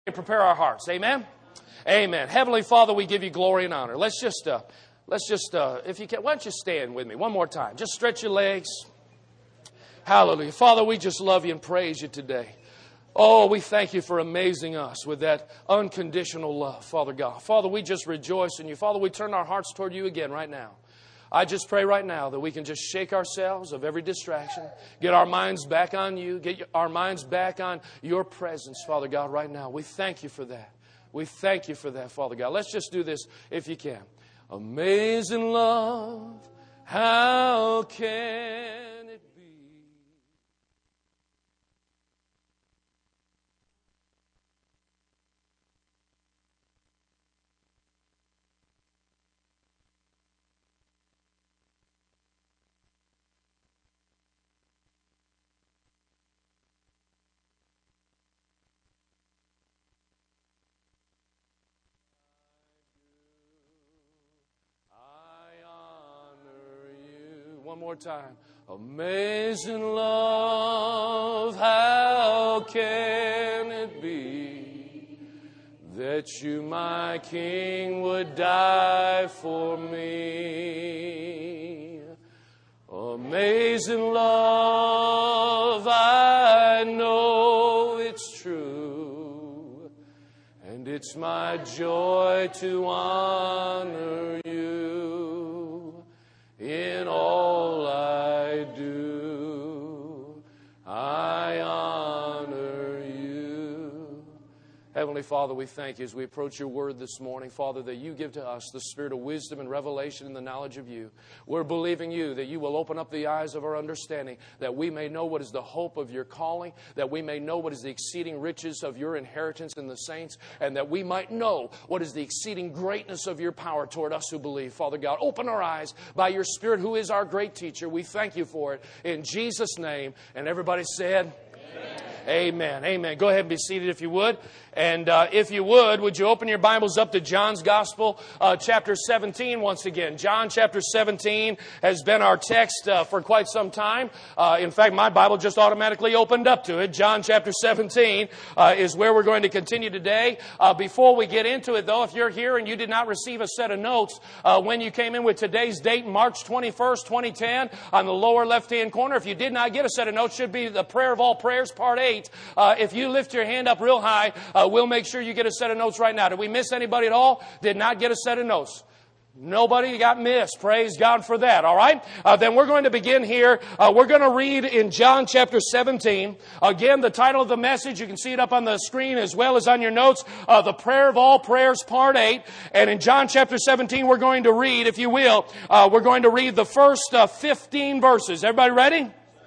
Prepare our hearts. Amen? Amen. Heavenly Father, we give you glory and honor. Let's just, if you can, why don't you stand with me one more time? Just stretch your legs. Hallelujah. Father, we just love you and praise you today. Oh, we thank you for amazing us with that unconditional love, Father God. Father, we just rejoice in you. Father, we turn our hearts toward you again right now. I just pray right now that we can just shake ourselves of every distraction, get our minds back on you, get our minds back on your presence, Father God, right now. We thank you for that. We thank you for that, Father God. Let's just do this if you can. Amazing love, how can it be? One more time. Amazing love, how can it be that you, my King, would die for me? Amazing love, I know it's true, and it's my joy to honor you in all I do. I honor you. Heavenly Father, we thank you as we approach your word this morning, Father, that you give to us the spirit of wisdom and revelation and the knowledge of you. We're believing you that you will open up the eyes of our understanding, that we may know what is the hope of your calling, that we may know what is the exceeding riches of your inheritance in the saints, and that we might know what is the exceeding greatness of your power toward us who believe. Father God, open our eyes by your Spirit, who is our great teacher. We thank you for it in Jesus' name. And everybody said, Amen. Amen. Go ahead and be seated if you would. And if you would you open your Bibles up to John's Gospel, chapter 17 once again. John chapter 17 has been our text for quite some time. In fact, my Bible just automatically opened up to it. John chapter 17 is where we're going to continue today. Before we get into it, though, if you're here and you did not receive a set of notes when you came in with today's date, March 21st, 2010, on the lower left-hand corner, if you did not get a set of notes, should be the Prayer of All Prayers, Part 8. If you lift your hand up real high, we'll make sure you get a set of notes right now. Did we miss anybody at all? Did not get a set of notes? Nobody got missed. Praise God for that. All right. Then we're going to begin here. We're going to read in John chapter 17. Again, the title of the message, you can see it up on the screen as well as on your notes. The Prayer of All Prayers, Part 8. And in John chapter 17, we're going to read, if you will, we're going to read the first 15 verses. Everybody ready?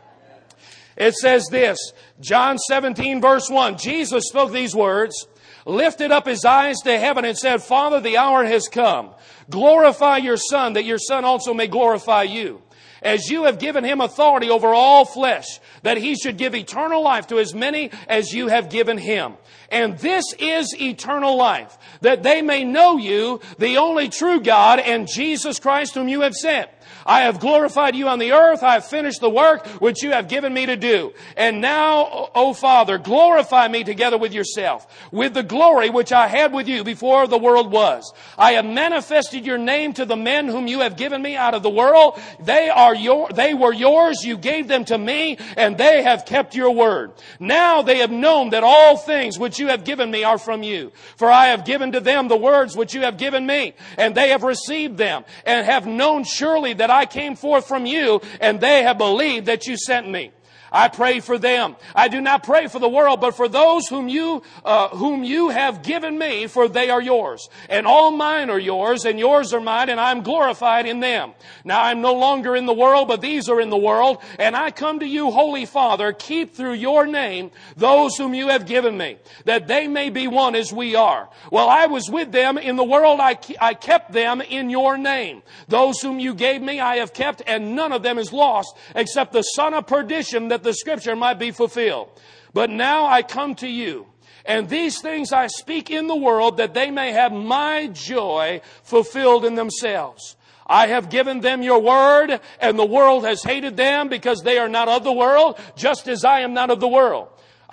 It says this, John 17 verse 1, Jesus spoke these words, lifted up his eyes to heaven and said, Father, the hour has come. Glorify your Son, that your Son also may glorify you. As you have given him authority over all flesh, that he should give eternal life to as many as you have given him. And this is eternal life, that they may know you, the only true God, and Jesus Christ whom you have sent. I have glorified you on the earth. I have finished the work which you have given me to do. And now, O Father, glorify me together with yourself, with the glory which I had with you before the world was. I have manifested your name to the men whom you have given me out of the world. They were yours. You gave them to me, and they have kept your word. Now they have known that all things which you have given me are from you. For I have given to them the words which you have given me, and they have received them, and have known surely that I came forth from you, and they have believed that you sent me. I pray for them. I do not pray for the world, but for those whom you have given me, for they are yours. And all mine are yours, and yours are mine, and I am glorified in them. Now I am no longer in the world, but these are in the world. And I come to you, Holy Father, keep through your name those whom you have given me, that they may be one as we are. While I was with them in the world, I kept them in your name. Those whom you gave me I have kept, and none of them is lost, except the son of perdition, that the scripture might be fulfilled. But now I come to you, and these things I speak in the world, that they may have my joy fulfilled in themselves. I have given them your word, and the world has hated them because they are not of the world, just as I am not of the world.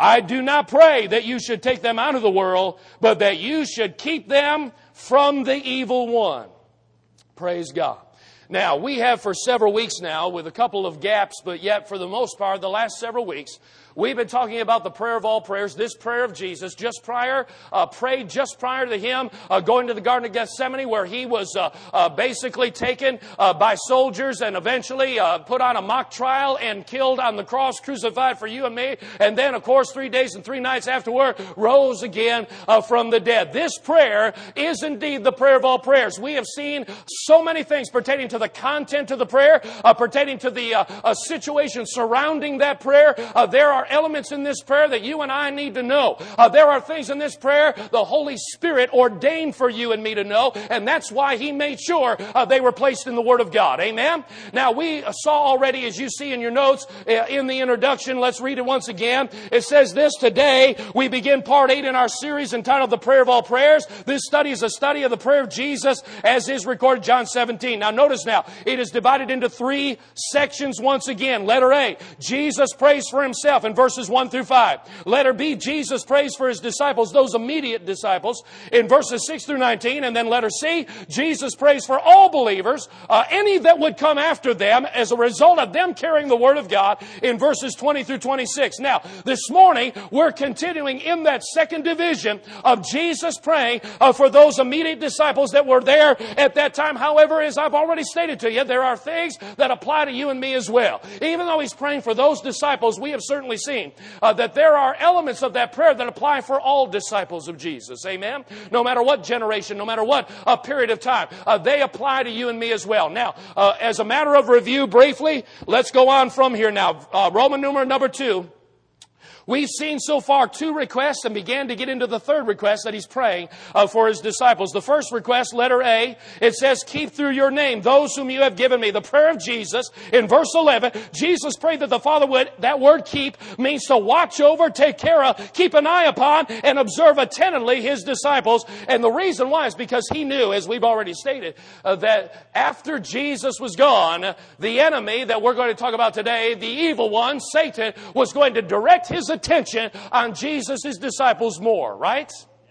I do not pray that you should take them out of the world, but that you should keep them from the evil one. Praise God. Now, we have for several weeks now, with a couple of gaps, but yet for the most part, the last several weeks, we've been talking about the prayer of all prayers, this prayer of Jesus, prayed just prior to Him going to the Garden of Gethsemane, where He was basically taken by soldiers and eventually put on a mock trial and killed on the cross, crucified for you and me. And then, of course, 3 days and 3 nights afterward, rose again from the dead. This prayer is indeed the prayer of all prayers. We have seen so many things pertaining to the content of the prayer, pertaining to the situation surrounding that prayer. There are elements in this prayer that you and I need to know. There are things in this prayer the Holy Spirit ordained for you and me to know, and that's why He made sure they were placed in the Word of God. Amen? Now, we saw already, as you see in your notes, in the introduction, let's read it once again. It says this: today we begin part 8 in our series entitled The Prayer of All Prayers. This study is a study of the prayer of Jesus as is recorded John 17. Now, notice now, it is divided into 3 sections once again. Letter A, Jesus prays for Himself in verses 1 through 5. Letter B, Jesus prays for His disciples, those immediate disciples, in verses 6 through 19. And then letter C, Jesus prays for all believers, any that would come after them as a result of them carrying the Word of God, in verses 20 through 26. Now, this morning, we're continuing in that second division of Jesus praying for those immediate disciples that were there at that time. However, as I've already stated to you, there are things that apply to you and me as well. Even though He's praying for those disciples, we have certainly seen that there are elements of that prayer that apply for all disciples of Jesus. Amen? No matter what generation, no matter what period of time, they apply to you and me as well. Now, as a matter of review, briefly, let's go on from here now. Roman numeral number 2. We've seen so far 2 requests and began to get into the third request that He's praying for His disciples. The first request, letter A, it says, keep through your name those whom you have given me. The prayer of Jesus in verse 11, Jesus prayed that the Father would, that word keep means to watch over, take care of, keep an eye upon, and observe attentively His disciples. And the reason why is because He knew, as we've already stated, that after Jesus was gone, the enemy that we're going to talk about today, the evil one, Satan, was going to direct his attention on Jesus' disciples more, right?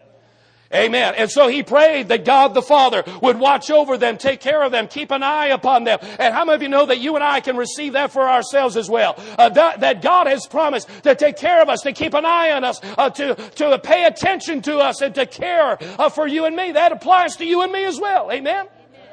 Amen. And so He prayed that God the Father would watch over them, take care of them, keep an eye upon them. And how many of you know that you and I can receive that for ourselves as well? That God has promised to take care of us, to keep an eye on us, to pay attention to us, and to care for you and me. That applies to you and me as well. Amen.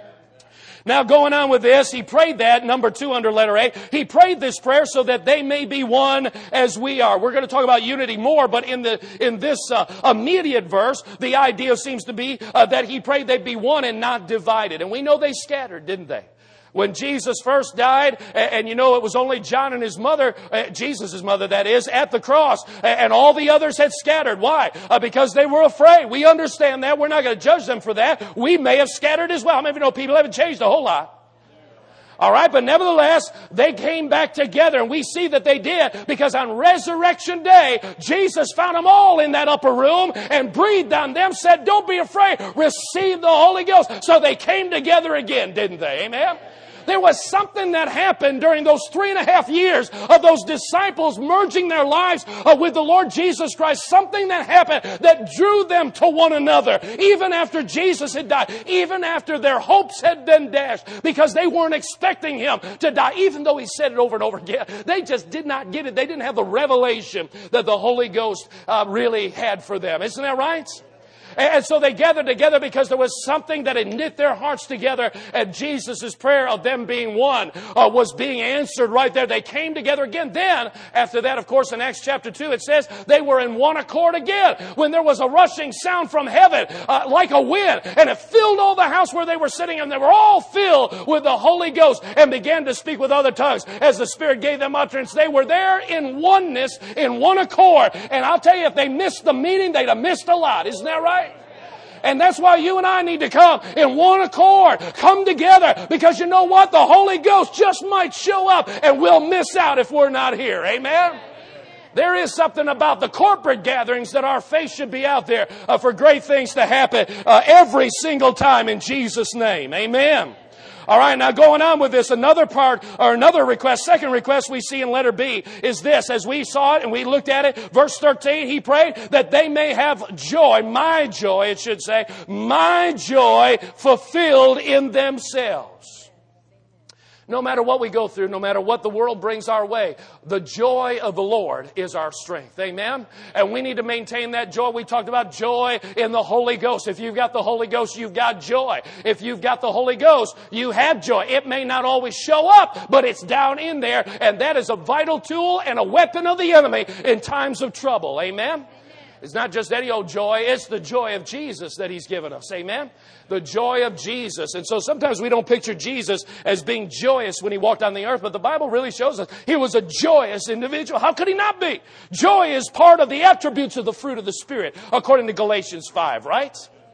Now, going on with this, He prayed that, number 2 under letter A, He prayed this prayer so that they may be one as we are. We're going to talk about unity more, but in this immediate verse, the idea seems to be that He prayed they'd be one and not divided. And we know they scattered, didn't they? When Jesus first died, and you know it was only John and his mother, Jesus' mother that is, at the cross, and all the others had scattered. Why? Because they were afraid. We understand that. We're not going to judge them for that. We may have scattered as well. How many of you know people haven't changed a whole lot? All right, but nevertheless, they came back together, and we see that they did, because on Resurrection Day, Jesus found them all in that upper room and breathed on them, said, don't be afraid, receive the Holy Ghost. So they came together again, didn't they? Amen? There was something that happened during those 3.5 years of those disciples merging their lives with the Lord Jesus Christ. Something that happened that drew them to one another, even after Jesus had died, even after their hopes had been dashed, because they weren't expecting Him to die, even though He said it over and over again. They just did not get it. They didn't have the revelation that the Holy Ghost really had for them. Isn't that right? And so they gathered together because there was something that had knit their hearts together, and Jesus' prayer of them being one was being answered right there. They came together again. Then, after that, of course, in Acts chapter 2, it says they were in one accord again, when there was a rushing sound from heaven like a wind, and it filled all the house where they were sitting, and they were all filled with the Holy Ghost and began to speak with other tongues as the Spirit gave them utterance. They were there in oneness, in one accord. And I'll tell you, if they missed the meeting, they'd have missed a lot. Isn't that right? And that's why you and I need to come in one accord, come together, because you know what? The Holy Ghost just might show up and we'll miss out if we're not here. Amen? There is something about the corporate gatherings that our faith should be out there for great things to happen every single time in Jesus' name. Amen. All right, now going on with this, another part, or another request, second request we see in letter B is this. As we saw it and we looked at it, verse 13, he prayed that they may have joy, my joy, it should say, my joy fulfilled in themselves. No matter what we go through, no matter what the world brings our way, the joy of the Lord is our strength. Amen? And we need to maintain that joy. We talked about joy in the Holy Ghost. If you've got the Holy Ghost, you've got joy. If you've got the Holy Ghost, you have joy. It may not always show up, but it's down in there. And that is a vital tool and a weapon of the enemy in times of trouble. Amen? It's not just any old joy. It's the joy of Jesus that He's given us. Amen? The joy of Jesus. And so sometimes we don't picture Jesus as being joyous when He walked on the earth, but the Bible really shows us He was a joyous individual. How could He not be? Joy is part of the attributes of the fruit of the Spirit, according to Galatians 5, right?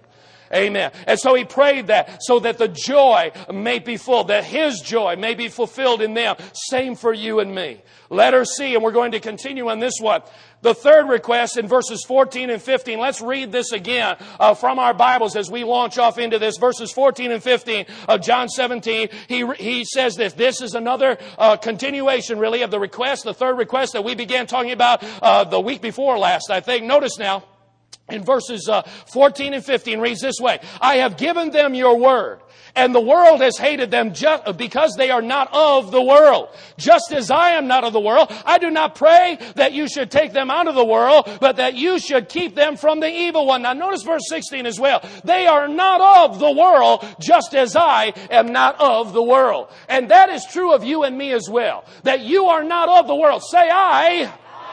Amen. And so he prayed that so that the joy may be full, that His joy may be fulfilled in them. Same for you and me. Letter C, and we're going to continue on this one. The third request in verses 14 and 15. Let's read this again from our Bibles as we launch off into this. Verses 14 and 15 of John 17. He says this. This is another continuation, really, of the request, the third request that we began talking about the week before last, I think. Notice now, in verses 14 and 15 reads this way. I have given them your word, and the world has hated them just because they are not of the world. Just as I am not of the world, I do not pray that you should take them out of the world, but that you should keep them from the evil one. Now notice verse 16 as well. They are not of the world, just as I am not of the world. And that is true of you and me as well. That you are not of the world. Say, I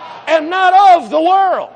am not of the world.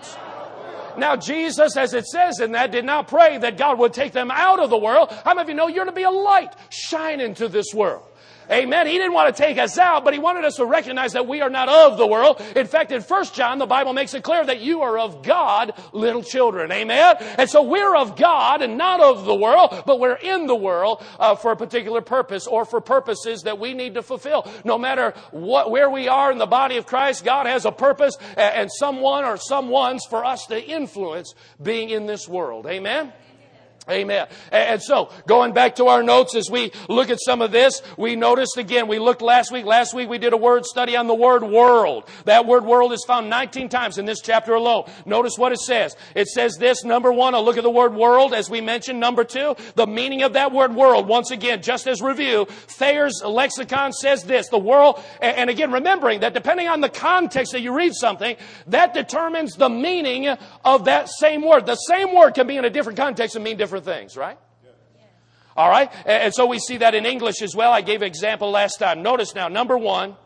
Now, Jesus, as it says in that, did not pray that God would take them out of the world. How many of you know you're to be a light shine into this world? Amen. He didn't want to take us out, but He wanted us to recognize that we are not of the world. In fact, in 1 John, the Bible makes it clear that you are of God, little children. Amen. And so we're of God and not of the world, but we're in the world for a particular purpose or for purposes that we need to fulfill. No matter where we are in the body of Christ, God has a purpose and someone or someones for us to influence being in this world. Amen. Amen. And so, going back to our notes as we look at some of this, we noticed again, we looked last week we did a word study on the word world. That word world is found 19 times in this chapter alone. Notice what it says. It says this, number one, a look at the word world, as we mentioned. Number two, the meaning of that word world. Once again, just as review, Thayer's lexicon says this, the world, and again, remembering that depending on the context that you read something, that determines the meaning of that same word. The same word can be in a different context and mean different things, right? All right. And so we see that in English as well. I gave an example last time. Notice now, number one,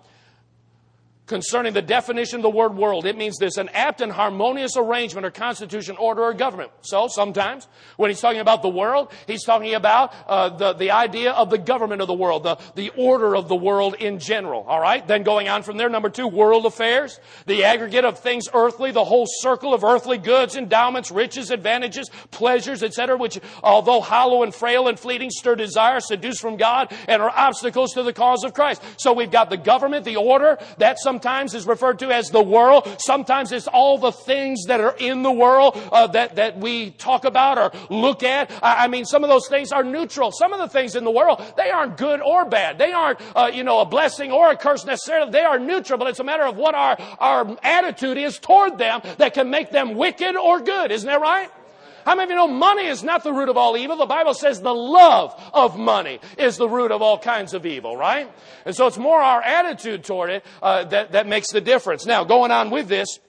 concerning the definition of the word world, it means this, an apt and harmonious arrangement or constitution, order, or government. So sometimes when he's talking about the world, he's talking about the idea of the government of the world, the order of the world in general. All right. Then going on from there, number two, world affairs, the aggregate of things earthly, the whole circle of earthly goods, endowments, riches, advantages, pleasures, etc., which, although hollow and frail and fleeting, stir desire, seduce from God, and are obstacles to the cause of Christ. So we've got the government, the order, that sometimes is referred to as the world. Sometimes it's all the things that are in the world that we talk about or look at. I mean, some of those things are neutral. Some of the things in the world, they aren't good or bad. They aren't, a blessing or a curse necessarily. They are neutral, but it's a matter of what our attitude is toward them that can make them wicked or good. Isn't that right? How many of you know money is not the root of all evil? The Bible says the love of money is the root of all kinds of evil, right? And so it's more our attitude toward it that makes the difference. Now, going on with this,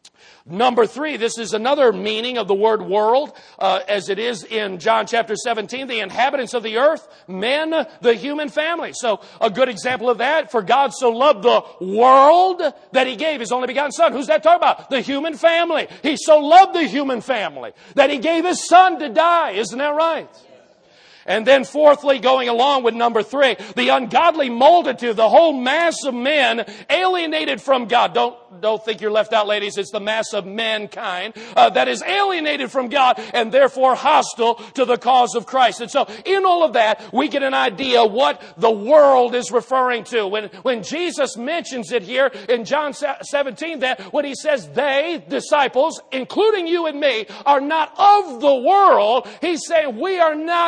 number three, this is another meaning of the word world, as it is in John chapter 17, the inhabitants of the earth, men, the human family. So a good example of that, for God so loved the world that He gave His only begotten Son. Who's that talking about? The human family. He so loved the human family that He gave His Son to die. Isn't that right? And then fourthly, going along with number three, the ungodly multitude, the whole mass of men alienated from God. Don't think you're left out, ladies. It's the mass of mankind that is alienated from God and therefore hostile to the cause of Christ. And so in all of that, we get an idea what the world is referring to. When Jesus mentions it here in John 17, that when He says they, disciples, including you and me, are not of the world, He's saying we are not of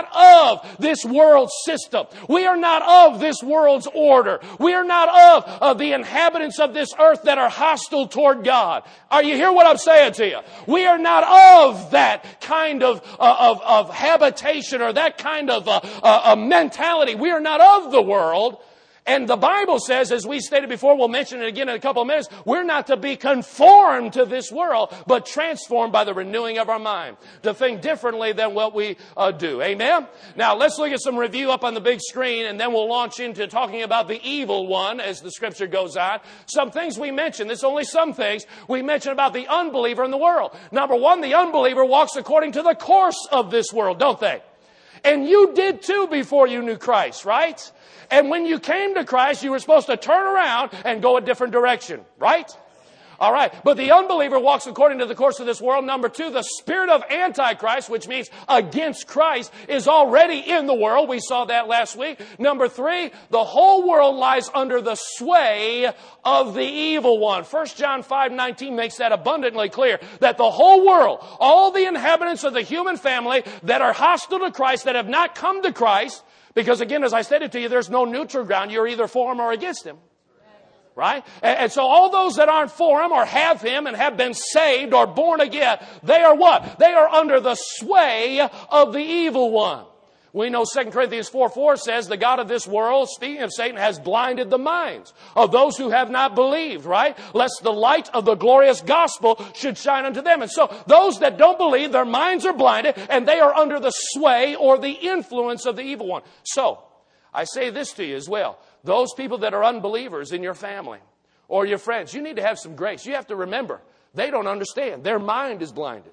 of this world system. We are not of this world's order. We are not of the inhabitants of this earth that are hostile toward God. Are you hearing what I'm saying to you? We are not of that kind of habitation or that kind of mentality. We are not of the world. And the Bible says, as we stated before, we'll mention it again in a couple of minutes, we're not to be conformed to this world, but transformed by the renewing of our mind, to think differently than what we do. Amen? Now, let's look at some review up on the big screen, and then we'll launch into talking about the evil one as the Scripture goes on. Some things we mentioned, there's only some things we mentioned about the unbeliever in the world. Number one, the unbeliever walks according to the course of this world, don't they? And you did too before you knew Christ, right? And when you came to Christ, you were supposed to turn around and go a different direction, right? All right. But the unbeliever walks according to the course of this world. Number two, the spirit of Antichrist, which means against Christ, is already in the world. We saw that last week. Number three, the whole world lies under the sway of the evil one. 1 John 5:19 makes that abundantly clear, that the whole world, all the inhabitants of the human family that are hostile to Christ, that have not come to Christ, because again, as I stated to you, there's no neutral ground. You're either for him or against him. Right? And so all those that aren't for him or have him and have been saved or born again, they are what? They are under the sway of the evil one. We know 2 Corinthians 4:4 says the God of this world, speaking of Satan, has blinded the minds of those who have not believed, right? Lest the light of the glorious gospel should shine unto them. And so those that don't believe, their minds are blinded and they are under the sway or the influence of the evil one. So, I say this to you as well. Those people that are unbelievers in your family or your friends, you need to have some grace. You have to remember, they don't understand. Their mind is blinded.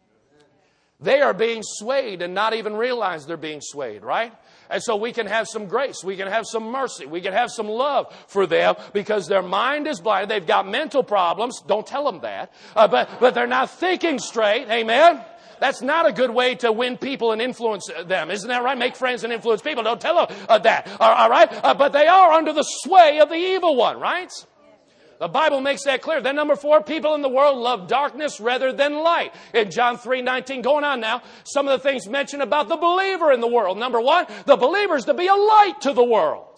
They are being swayed and not even realize they're being swayed, right? And so we can have some grace. We can have some mercy. We can have some love for them because their mind is blinded. They've got mental problems. Don't tell them that. But they're not thinking straight. Amen? That's not a good way to win people and influence them. Isn't that right? Make friends and influence people. Don't tell them that. All right? But they are under the sway of the evil one, right? The Bible makes that clear. Then number 4, people in the world love darkness rather than light. In John 3:19, going on now, some of the things mentioned about the believer in the world. Number 1, the believer is to be a light to the world.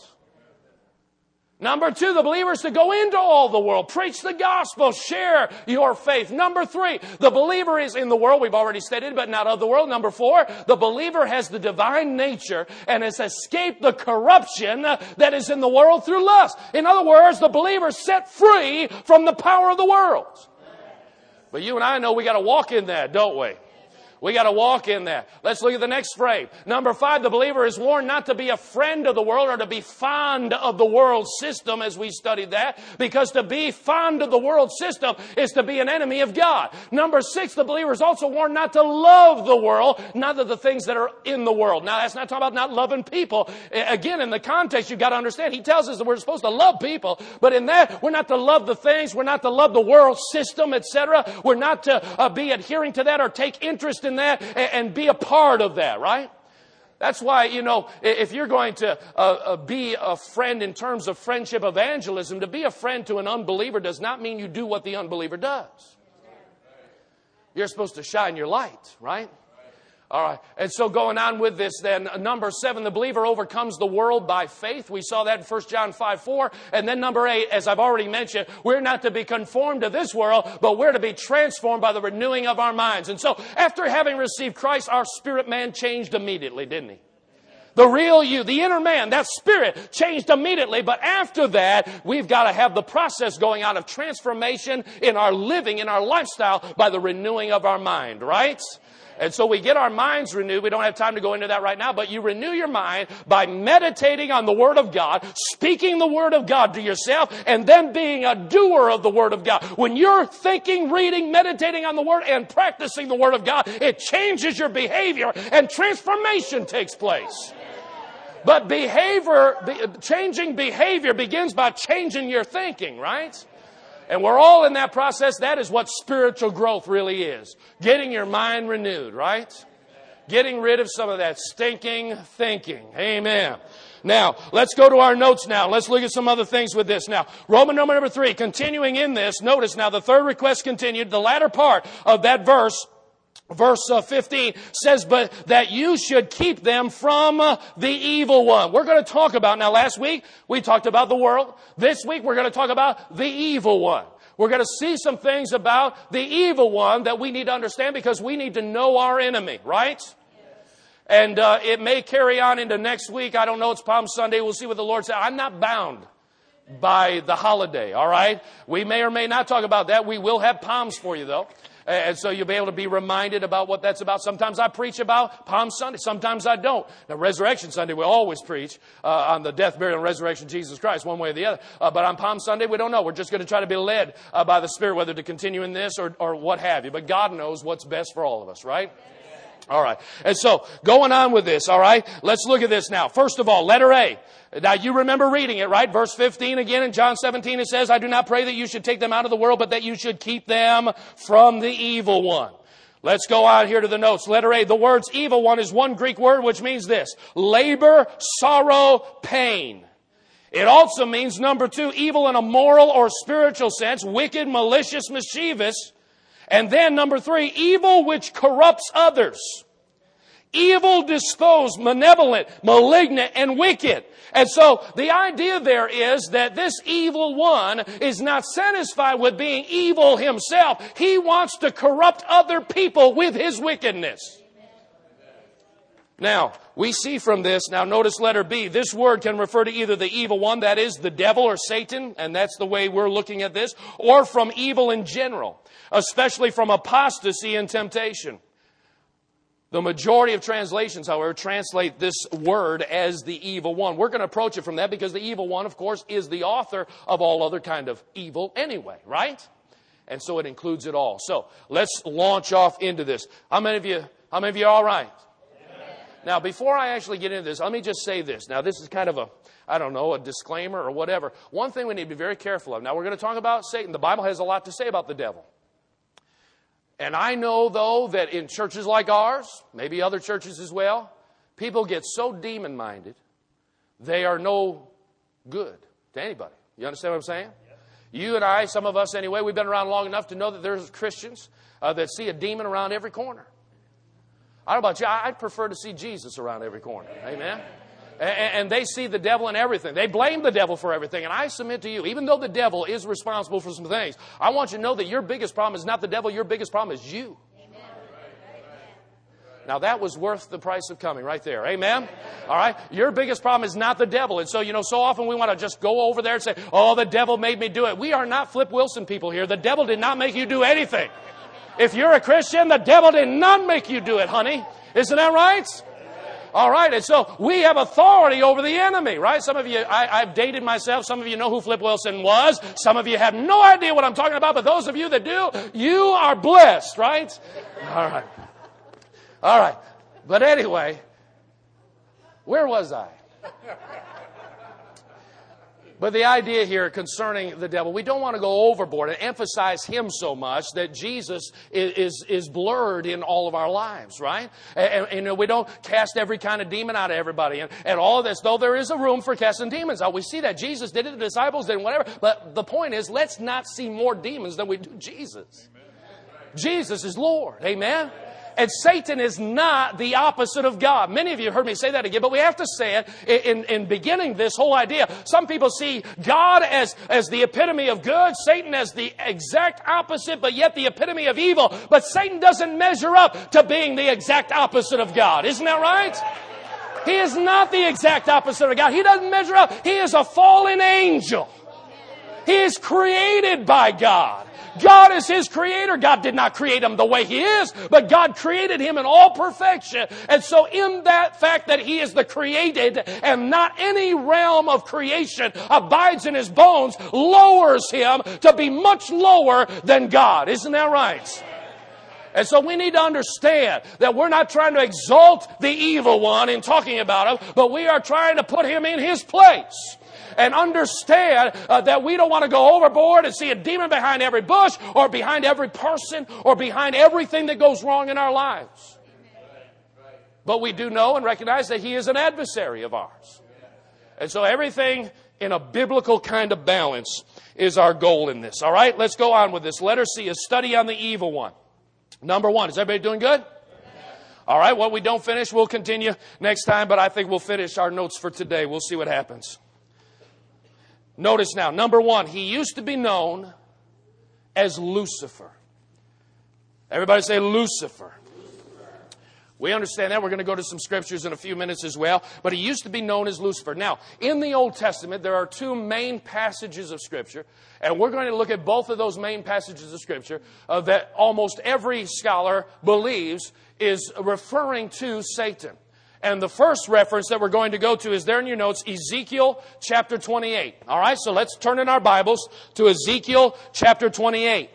Number 2, the believer is to go into all the world, preach the gospel, share your faith. Number 3, the believer is in the world, we've already stated, but not of the world. Number 4, the believer has the divine nature and has escaped the corruption that is in the world through lust. In other words, the believer is set free from the power of the world. But you and I know we got to walk in that, don't we? We got to walk in that. Let's look at the next phrase. Number 5, the believer is warned not to be a friend of the world or to be fond of the world system, as we studied that, because to be fond of the world system is to be an enemy of God. Number 6, the believer is also warned not to love the world, not of the things that are in the world. Now, that's not talking about not loving people. Again, in the context, you've got to understand. He tells us that we're supposed to love people, but in that, we're not to love the things, we're not to love the world system, etc. We're not to be adhering to that or take interest in that and be a part of that, right? That's why, you know, if you're going to be a friend in terms of friendship evangelism, to be a friend to an unbeliever does not mean you do what the unbeliever does. You're supposed to shine your light, right? All right. And so going on with this then, number 7, the believer overcomes the world by faith. We saw that in 1 John 5:4. And then number 8, as I've already mentioned, we're not to be conformed to this world, but we're to be transformed by the renewing of our minds. And so after having received Christ, our spirit man changed immediately, didn't he? The real you, the inner man, that spirit changed immediately. But after that, we've got to have the process going on of transformation in our living, in our lifestyle by the renewing of our mind, right? And so we get our minds renewed. We don't have time to go into that right now, but you renew your mind by meditating on the Word of God, speaking the Word of God to yourself, and then being a doer of the Word of God. When you're thinking, reading, meditating on the Word, and practicing the Word of God, it changes your behavior, and transformation takes place. But changing behavior begins by changing your thinking, right? And we're all in that process. That is what spiritual growth really is. Getting your mind renewed, right? Getting rid of some of that stinking thinking. Amen. Now, let's go to our notes now. Let's look at some other things with this now. Roman number 3, continuing in this, notice now the third request continued. The latter part of that verse Verse 15 says, but that you should keep them from the evil one. We're going to talk about, now last week we talked about the world. This week we're going to talk about the evil one. We're going to see some things about the evil one that we need to understand because we need to know our enemy, right? And it may carry on into next week. I don't know. It's Palm Sunday. We'll see what the Lord says. I'm not bound by the holiday, all right? We may or may not talk about that. We will have palms for you, though. And so you'll be able to be reminded about what that's about. Sometimes I preach about Palm Sunday. Sometimes I don't. Now, Resurrection Sunday, we always preach on the death, burial, and resurrection of Jesus Christ, one way or the other. But on Palm Sunday, we don't know. We're just going to try to be led by the Spirit, whether to continue in this or what have you. But God knows what's best for all of us, right? All right. And so, going on with this, all right? Let's look at this now. First of all, letter A. Now, you remember reading it, right? Verse 15 again in John 17, it says, I do not pray that you should take them out of the world, but that you should keep them from the evil one. Let's go on here to the notes. Letter A, the words evil one is one Greek word, which means this: labor, sorrow, pain. It also means, number 2, evil in a moral or spiritual sense, wicked, malicious, mischievous. And then number 3, evil which corrupts others. Evil disposed, malevolent, malignant, and wicked. And so the idea there is that this evil one is not satisfied with being evil himself. He wants to corrupt other people with his wickedness. Now, we see from this, now notice letter B, this word can refer to either the evil one, that is the devil or Satan, and that's the way we're looking at this, or from evil in general, especially from apostasy and temptation. The majority of translations, however, translate this word as the evil one. We're going to approach it from that because the evil one, of course, is the author of all other kind of evil anyway, right? And so it includes it all. So let's launch off into this. How many of you are all right? Now, before I actually get into this, let me just say this. Now, this is kind of a disclaimer or whatever. One thing we need to be very careful of. Now, we're going to talk about Satan. The Bible has a lot to say about the devil. And I know, though, that in churches like ours, maybe other churches as well, people get so demon-minded, they are no good to anybody. You understand what I'm saying? You and I, some of us anyway, we've been around long enough to know that there's Christians that see a demon around every corner. I don't know about you, I'd prefer to see Jesus around every corner. Amen? And they see the devil in everything. They blame the devil for everything. And I submit to you, even though the devil is responsible for some things, I want you to know that your biggest problem is not the devil. Your biggest problem is you. Amen. Now, that was worth the price of coming right there. Amen? All right? Your biggest problem is not the devil. And so, so often we want to just go over there and say, oh, the devil made me do it. We are not Flip Wilson people here. The devil did not make you do anything. If you're a Christian, the devil did not make you do it, honey. Isn't that right? All right, and so we have authority over the enemy, right? Some of you, I've dated myself. Some of you know who Flip Wilson was. Some of you have no idea what I'm talking about, but those of you that do, you are blessed, right? All right. But anyway, where was I? But the idea here concerning the devil, we don't want to go overboard and emphasize him so much that Jesus is blurred in all of our lives, right? And we don't cast every kind of demon out of everybody. And all of this, though there is a room for casting demons out. We see that Jesus did it, the disciples did it, whatever. But the point is, let's not see more demons than we do Jesus. Jesus is Lord. Amen? And Satan is not the opposite of God. Many of you heard me say that again, but we have to say it in beginning this whole idea. Some people see God as the epitome of good, Satan as the exact opposite, but yet the epitome of evil. But Satan doesn't measure up to being the exact opposite of God. Isn't that right? He is not the exact opposite of God. He doesn't measure up. He is a fallen angel. He is created by God. God is his creator. God did not create him the way he is, but God created him in all perfection. And so in that fact that he is the created and not any realm of creation abides in his bones, lowers him to be much lower than God. Isn't that right? And so we need to understand that we're not trying to exalt the evil one in talking about him, but we are trying to put him in his place. And understand that we don't want to go overboard and see a demon behind every bush or behind every person or behind everything that goes wrong in our lives. But we do know and recognize that he is an adversary of ours. And so everything in a biblical kind of balance is our goal in this. All right, let's go on with this. Letter C is study on the evil one. Number one. Is everybody doing good? All right, what we don't finish, we'll continue next time, but I think we'll finish our notes for today. We'll see what happens. Notice now, number one, he used to be known as Lucifer. Everybody say Lucifer. We understand that. We're going to go to some scriptures in a few minutes as well. But he used to be known as Lucifer. Now, in the Old Testament, there are two main passages of Scripture. And we're going to look at both of those main passages of Scripture that almost every scholar believes is referring to Satan. And the first reference that we're going to go to is there in your notes, Ezekiel chapter 28. All right, so let's turn in our Bibles to Ezekiel chapter 28.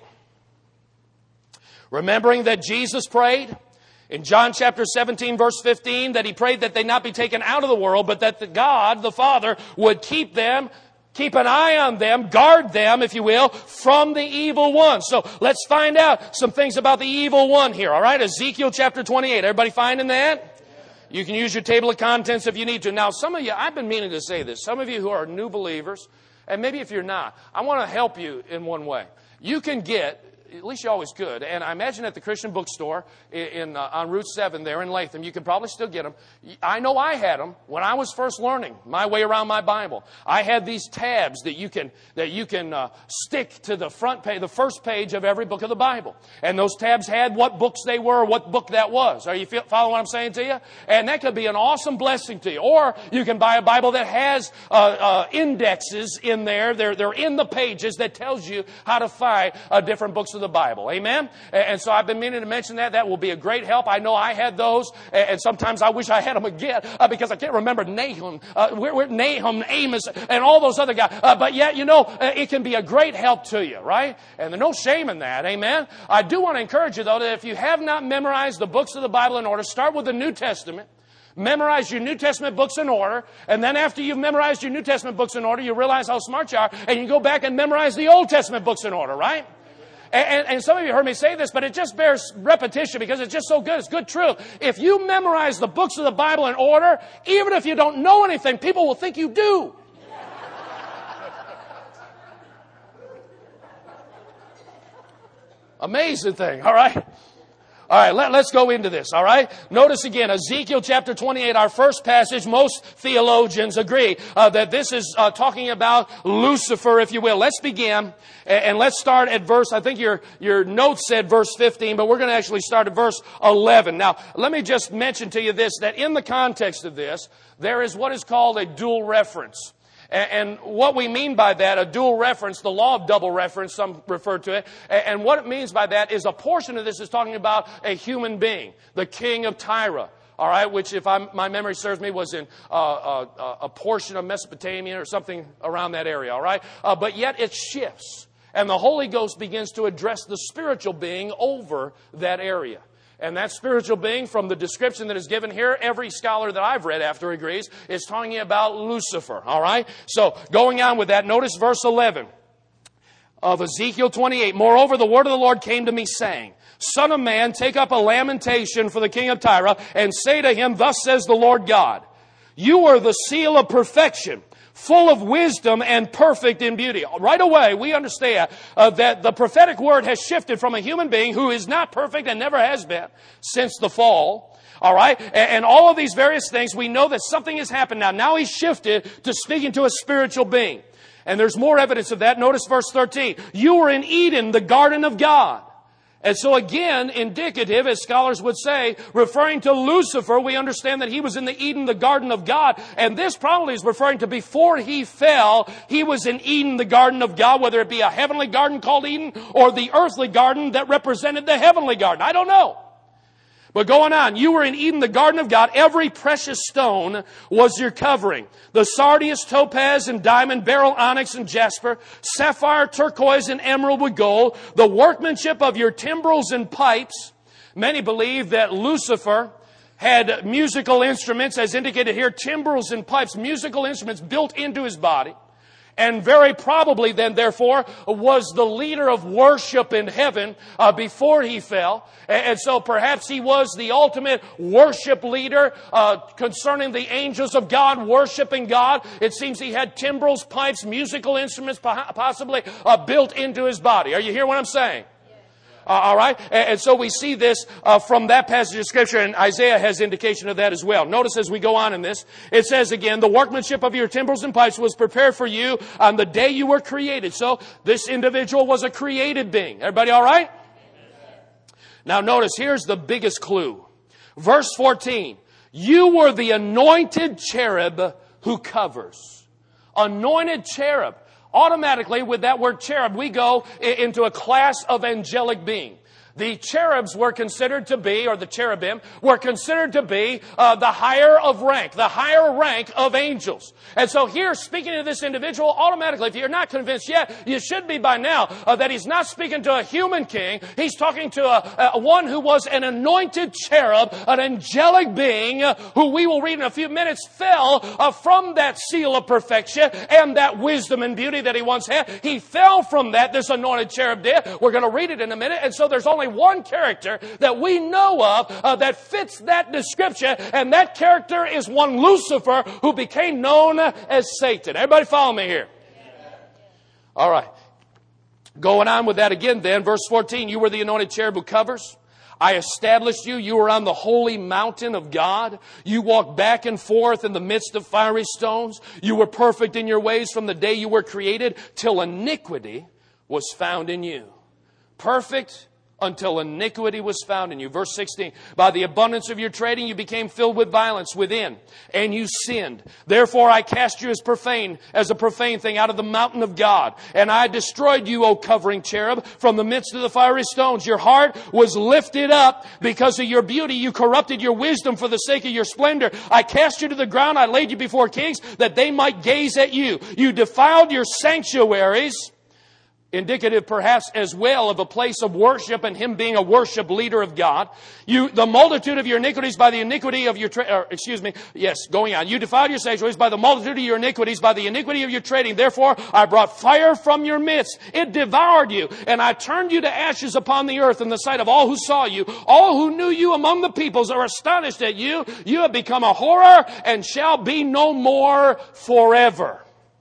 Remembering that Jesus prayed in John chapter 17, verse 15, that he prayed that they not be taken out of the world, but that God, the Father, would keep them, keep an eye on them, guard them, if you will, from the evil one. So let's find out some things about the evil one here. All right, Ezekiel chapter 28. Everybody finding that? You can use your table of contents if you need to. Now, some of you, I've been meaning to say this. Some of you who are new believers, and maybe if you're not, I want to help you in one way. You can get, at least you always could, and I imagine at the Christian bookstore on Route 7 there in Latham, you can probably still get them. I know I had them when I was first learning my way around my Bible. I had these tabs that you can stick to the front page, the first page of every book of the Bible. And those tabs had what books they were, what book that was. Are you following what I'm saying to you? And that could be an awesome blessing to you. Or you can buy a Bible that has indexes in there. They're in the pages that tells you how to find different books of the Bible. Amen? And so I've been meaning to mention that. That will be a great help. I know I had those, and sometimes I wish I had them again because I can't remember Nahum, Nahum, Amos, and all those other guys. But yet, it can be a great help to you, right? And there's no shame in that. Amen? I do want to encourage you, though, that if you have not memorized the books of the Bible in order, start with the New Testament. Memorize your New Testament books in order, and then after you've memorized your New Testament books in order, you realize how smart you are, and you go back and memorize the Old Testament books in order, right? And some of you heard me say this, but it just bears repetition because it's just so good. It's good truth. If you memorize the books of the Bible in order, even if you don't know anything, people will think you do. Amazing thing, all right? All right, let's go into this, all right? Notice again, Ezekiel chapter 28, our first passage. Most theologians agree that this is talking about Lucifer, if you will. Let's begin, and let's start at verse, I think your notes said verse 15, but we're going to actually start at verse 11. Now, let me just mention to you this, that in the context of this, there is what is called a dual reference. And what we mean by that, a dual reference, the law of double reference, some refer to it. And what it means by that is a portion of this is talking about a human being, the king of Tyre. All right, which if my memory serves me was in a portion of Mesopotamia or something around that area. All right, but yet it shifts. And the Holy Ghost begins to address the spiritual being over that area. And that spiritual being, from the description that is given here, every scholar that I've read after agrees, is talking about Lucifer. All right? So, going on with that, notice verse 11 of Ezekiel 28. Moreover, the word of the Lord came to me, saying, Son of man, take up a lamentation for the king of Tyre, and say to him, Thus says the Lord God, You are the seal of perfection, full of wisdom and perfect in beauty. Right away, we understand that the prophetic word has shifted from a human being who is not perfect and never has been since the fall. All right? And all of these various things, we know that something has happened now. Now he's shifted to speaking to a spiritual being. And there's more evidence of that. Notice verse 13. You were in Eden, the garden of God. And so again, indicative, as scholars would say, referring to Lucifer, we understand that he was in the Eden, the garden of God. And this probably is referring to before he fell, he was in Eden, the garden of God, whether it be a heavenly garden called Eden or the earthly garden that represented the heavenly garden. I don't know. But going on, you were in Eden, the garden of God. Every precious stone was your covering. The sardius, topaz, and diamond, beryl, onyx, and jasper, sapphire, turquoise, and emerald with gold. The workmanship of your timbrels and pipes. Many believe that Lucifer had musical instruments, as indicated here, timbrels and pipes, musical instruments built into his body. And very probably then, therefore, was the leader of worship in heaven before he fell. And so perhaps he was the ultimate worship leader concerning the angels of God, worshiping God. It seems he had timbrels, pipes, musical instruments possibly built into his body. Are you hearing what I'm saying? All right? And so we see this from that passage of Scripture, and Isaiah has indication of that as well. Notice as we go on in this, it says again, the workmanship of your timbrels and pipes was prepared for you on the day you were created. So this individual was a created being. Everybody all right? Now notice, here's the biggest clue. Verse 14, you were the anointed cherub who covers. Anointed cherub. Automatically, with that word cherub, we go into a class of angelic being. The cherubs were considered to be, or the cherubim, were considered to be the higher of rank, the higher rank of angels. And so here, speaking to this individual, automatically, if you're not convinced yet, you should be by now, that he's not speaking to a human king. He's talking to a one who was an anointed cherub, an angelic being, who we will read in a few minutes, fell from that seal of perfection and that wisdom and beauty that he once had. He fell from that, this anointed cherub did. We're going to read it in a minute. And so there's only one character that we know of that fits that description, and that character is one Lucifer, who became known as Satan. Everybody follow me here? All right. Going on with that again then, verse 14, you were the anointed cherub who covers. I established you. You were on the holy mountain of God. You walked back and forth in the midst of fiery stones. You were perfect in your ways from the day you were created till iniquity was found in you. Perfect until iniquity was found in you. Verse 16, by the abundance of your trading, you became filled with violence within, and you sinned. Therefore, I cast you as a profane thing out of the mountain of God. And I destroyed you, O covering cherub, from the midst of the fiery stones. Your heart was lifted up because of your beauty. You corrupted your wisdom for the sake of your splendor. I cast you to the ground. I laid you before kings that they might gaze at you. You defiled your sanctuaries, indicative perhaps as well of a place of worship and him being a worship leader of God. The multitude of your iniquities by the iniquity of your going on. You defiled your sanctuaries by the multitude of your iniquities, by the iniquity of your trading. Therefore, I brought fire from your midst. It devoured you, and I turned you to ashes upon the earth in the sight of all who saw you. All who knew you among the peoples are astonished at you. You have become a horror and shall be no more forever.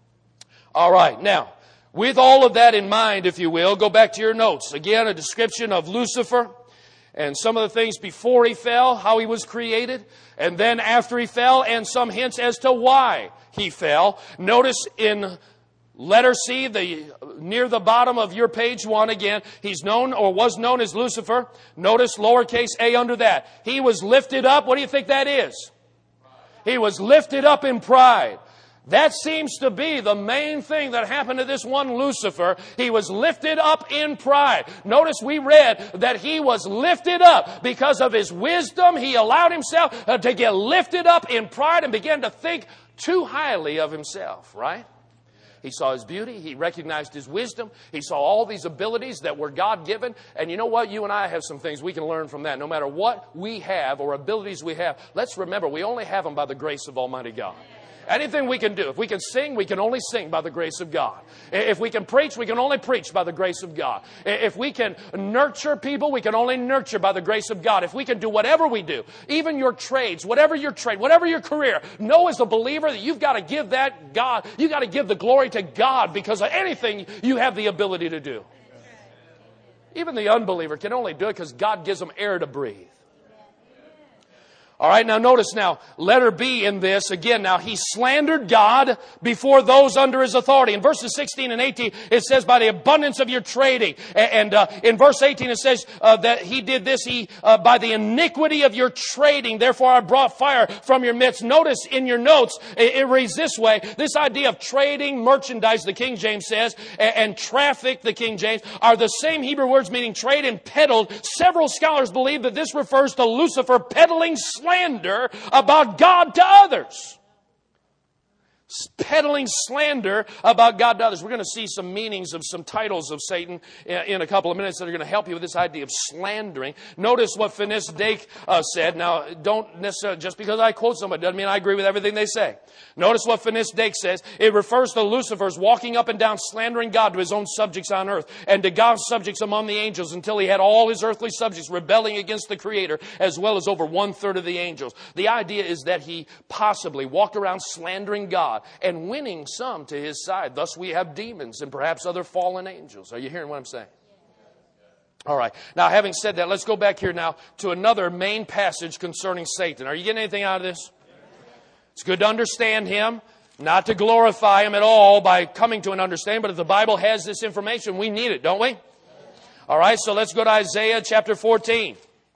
All right, now, with all of that in mind, if you will, go back to your notes. Again, a description of Lucifer and some of the things before he fell, how he was created, and then after he fell, and some hints as to why he fell. Notice in letter C, near the bottom of your page 1 again, he's known or was known as Lucifer. Notice lowercase a under that. He was lifted up. What do you think that is? He was lifted up in pride. That seems to be the main thing that happened to this one Lucifer. He was lifted up in pride. Notice we read that he was lifted up because of his wisdom. He allowed himself to get lifted up in pride and began to think too highly of himself, right? He saw his beauty. He recognized his wisdom. He saw all these abilities that were God-given. And you know what? You and I have some things we can learn from that. No matter what we have or abilities we have, let's remember we only have them by the grace of Almighty God. Anything we can do. If we can sing, we can only sing by the grace of God. If we can preach, we can only preach by the grace of God. If we can nurture people, we can only nurture by the grace of God. If we can do whatever we do, even your trades, whatever your trade, whatever your career, know as a believer that you've got to give that God, you've got to give the glory to God because of anything you have the ability to do. Even the unbeliever can only do it because God gives them air to breathe. All right, now notice now, letter B in this, again, now he slandered God before those under his authority. In verses 16 and 18, it says, by the abundance of your trading. And in verse 18, it says that he did this, by the iniquity of your trading, therefore I brought fire from your midst. Notice in your notes, it reads this way, this idea of trading, merchandise, the King James says, and traffic, the King James, are the same Hebrew words meaning trade and peddled. Several scholars believe that this refers to Lucifer peddling slander about God to others. Peddling slander about God to others. We're going to see some meanings of some titles of Satan in a couple of minutes that are going to help you with this idea of slandering. Notice what Finis Dake said. Now, don't necessarily, just because I quote somebody doesn't mean I agree with everything they say. Notice what Finis Dake says. It refers to Lucifer's walking up and down slandering God to his own subjects on earth and to God's subjects among the angels until he had all his earthly subjects rebelling against the Creator as well as over 1/3 of the angels. The idea is that he possibly walked around slandering God and winning some to his side. Thus we have demons and perhaps other fallen angels. Are you hearing what I'm saying? All right. Now, having said that, let's go back here now to another main passage concerning Satan. Are you getting anything out of this? It's good to understand him, not to glorify him at all by coming to an understanding. But if the Bible has this information, we need it, don't we? All right, so let's go to Isaiah chapter 14.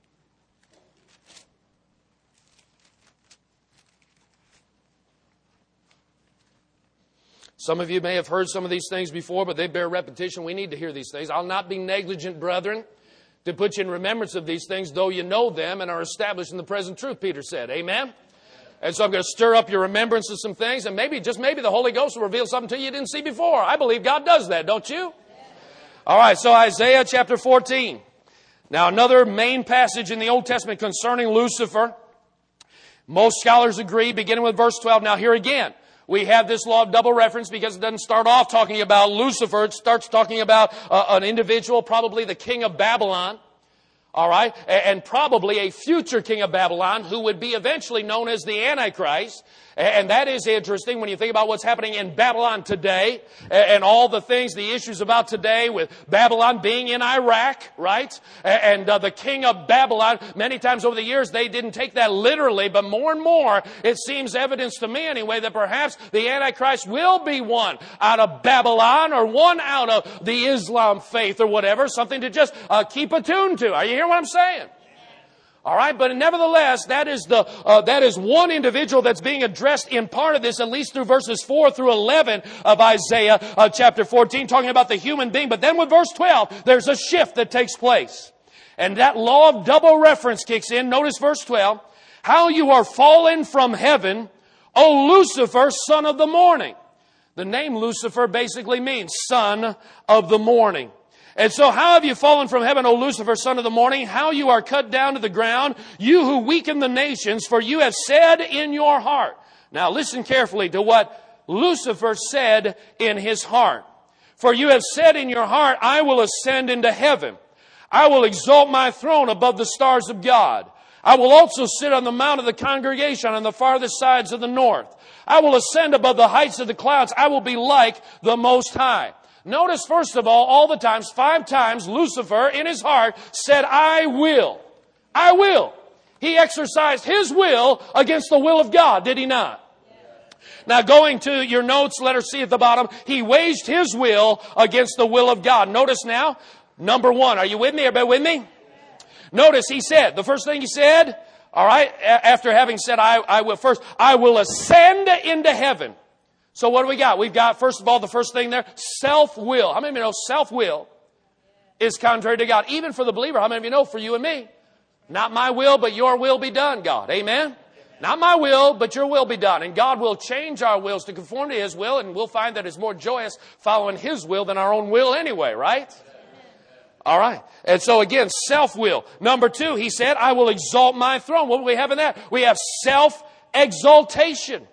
Some of you may have heard some of these things before, but they bear repetition. We need to hear these things. I'll not be negligent, brethren, to put you in remembrance of these things, though you know them and are established in the present truth, Peter said. Amen? And so I'm going to stir up your remembrance of some things, and maybe, just maybe, the Holy Ghost will reveal something to you didn't see before. I believe God does that, don't you? All right, so Isaiah chapter 14. Now, another main passage in the Old Testament concerning Lucifer. Most scholars agree, beginning with verse 12. Now, here again, we have this law of double reference because it doesn't start off talking about Lucifer. It starts talking about an individual, probably the king of Babylon. All right, and probably a future king of Babylon who would be eventually known as the Antichrist. And that is interesting when you think about what's happening in Babylon today and all the things, the issues about today with Babylon being in Iraq, right? And the king of Babylon, many times over the years, they didn't take that literally, but more and more, it seems evidence to me anyway that perhaps the Antichrist will be one out of Babylon or one out of the Islam faith or whatever, something to just keep attuned to. Are you hearing what I'm saying? All right, but nevertheless, that is one individual that's being addressed in part of this, at least through verses 4 through 11 of Isaiah chapter 14, talking about the human being. But then with verse 12, there's a shift that takes place. And that law of double reference kicks in. Notice verse 12. How you are fallen from heaven, O Lucifer, son of the morning. The name Lucifer basically means son of the morning. And so how have you fallen from heaven, O Lucifer, son of the morning? How you are cut down to the ground, you who weaken the nations, for you have said in your heart. Now listen carefully to what Lucifer said in his heart. For you have said in your heart, I will ascend into heaven. I will exalt my throne above the stars of God. I will also sit on the mount of the congregation on the farthest sides of the north. I will ascend above the heights of the clouds. I will be like the Most High. Notice, first of all the times, 5 times, Lucifer in his heart said, I will. I will. He exercised his will against the will of God, did he not? Now, going to your notes, letter C at the bottom, he waged his will against the will of God. Notice now, number 1. Are you with me? Everybody with me? Notice he said, the first thing he said, all right, after having said, I will ascend into heaven. So what do we got? We've got, first of all, the first thing there, self-will. How many of you know self-will is contrary to God? Even for the believer, how many of you know for you and me? Not my will, but your will be done, God. Amen? Not my will, but your will be done. And God will change our wills to conform to His will, and we'll find that it's more joyous following His will than our own will anyway, right? All right. And so again, self-will. Number 2, he said, I will exalt my throne. What do we have in that? We have self-exaltation.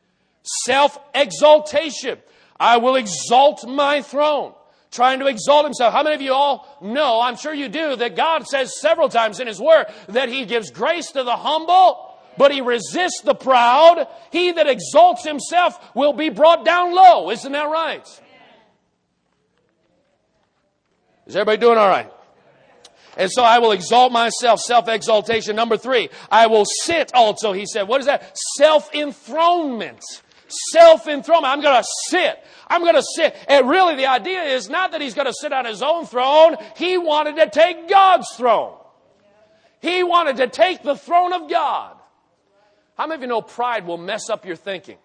Self-exaltation. I will exalt my throne. Trying to exalt himself. How many of you all know, I'm sure you do, that God says several times in His Word that He gives grace to the humble, but He resists the proud. He that exalts himself will be brought down low. Isn't that right? Is everybody doing all right? And so I will exalt myself, self-exaltation. Number 3, I will sit also, he said. What is that? Self-enthronement. Self-enthronement. I'm going to sit. I'm going to sit. And really the idea is not that he's going to sit on his own throne. He wanted to take God's throne. He wanted to take the throne of God. How many of you know pride will mess up your thinking?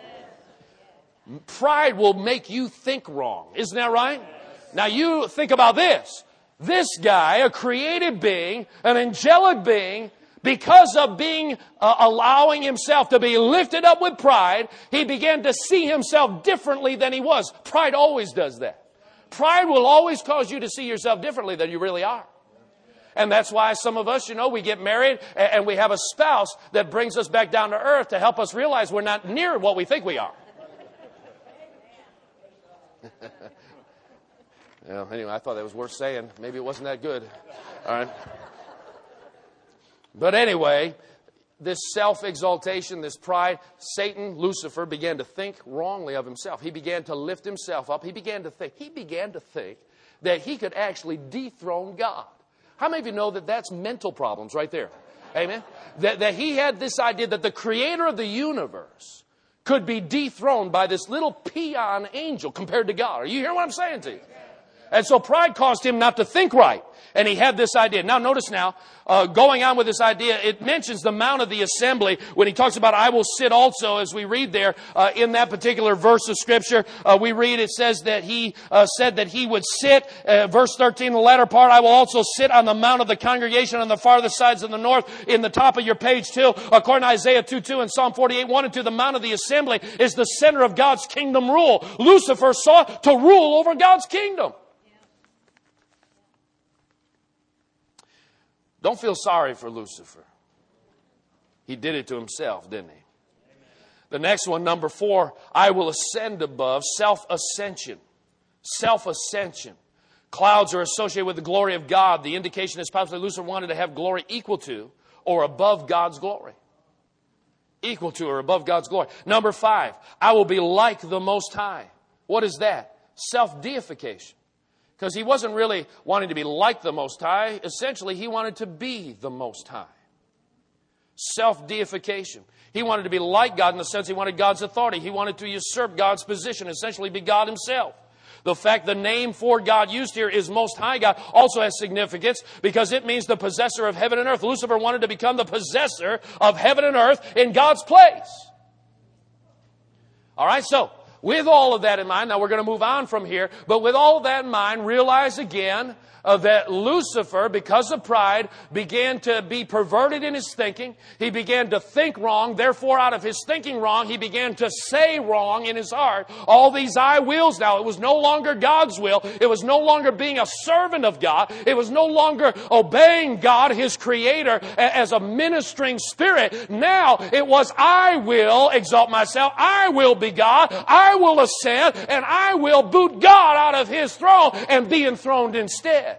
Pride will make you think wrong. Isn't that right? Now you think about this. This guy, a created being, an angelic being, because of being allowing himself to be lifted up with pride, he began to see himself differently than he was. Pride always does that. Pride will always cause you to see yourself differently than you really are. And that's why some of us, we get married and we have a spouse that brings us back down to earth to help us realize we're not near what we think we are. Well, anyway, I thought that was worth saying. Maybe it wasn't that good. All right. But anyway, this self-exaltation, this pride, Satan, Lucifer, began to think wrongly of himself. He began to lift himself up. He began to think that he could actually dethrone God. How many of you know that that's mental problems right there? Amen? That he had this idea that the creator of the universe could be dethroned by this little peon angel compared to God. Are you hearing what I'm saying to you? And so pride caused him not to think right. And he had this idea. Now notice now, going on with this idea, it mentions the Mount of the Assembly when he talks about, I will sit also, as we read there in that particular verse of Scripture. We read, it says that he said that he would sit, verse 13, the latter part, I will also sit on the Mount of the congregation on the farthest sides of the north, in the top of your page too. According to Isaiah 2:2 and Psalm 48, 1 and 2, the Mount of the Assembly is the center of God's kingdom rule. Lucifer sought to rule over God's kingdom. Don't feel sorry for Lucifer. He did it to himself, didn't he? The next one, number 4, I will ascend above, self-ascension. Self-ascension. Clouds are associated with the glory of God. The indication is possibly Lucifer wanted to have glory equal to or above God's glory. Equal to or above God's glory. Number 5, I will be like the Most High. What is that? Self-deification. Because he wasn't really wanting to be like the Most High. Essentially, he wanted to be the Most High. Self-deification. He wanted to be like God in the sense he wanted God's authority. He wanted to usurp God's position, essentially be God himself. The fact the name for God used here is Most High God also has significance because it means the possessor of heaven and earth. Lucifer wanted to become the possessor of heaven and earth in God's place. All right, so with all of that in mind, now we're going to move on from here, but with all of that in mind, realize again that Lucifer, because of pride, began to be perverted in his thinking. He began to think wrong. Therefore, out of his thinking wrong, he began to say wrong in his heart. All these I wills now, it was no longer God's will. It was no longer being a servant of God. It was no longer obeying God, his creator, as a ministering spirit. Now, it was I will exalt myself. I will be God. I will ascend, and I will boot God out of his throne and be enthroned instead.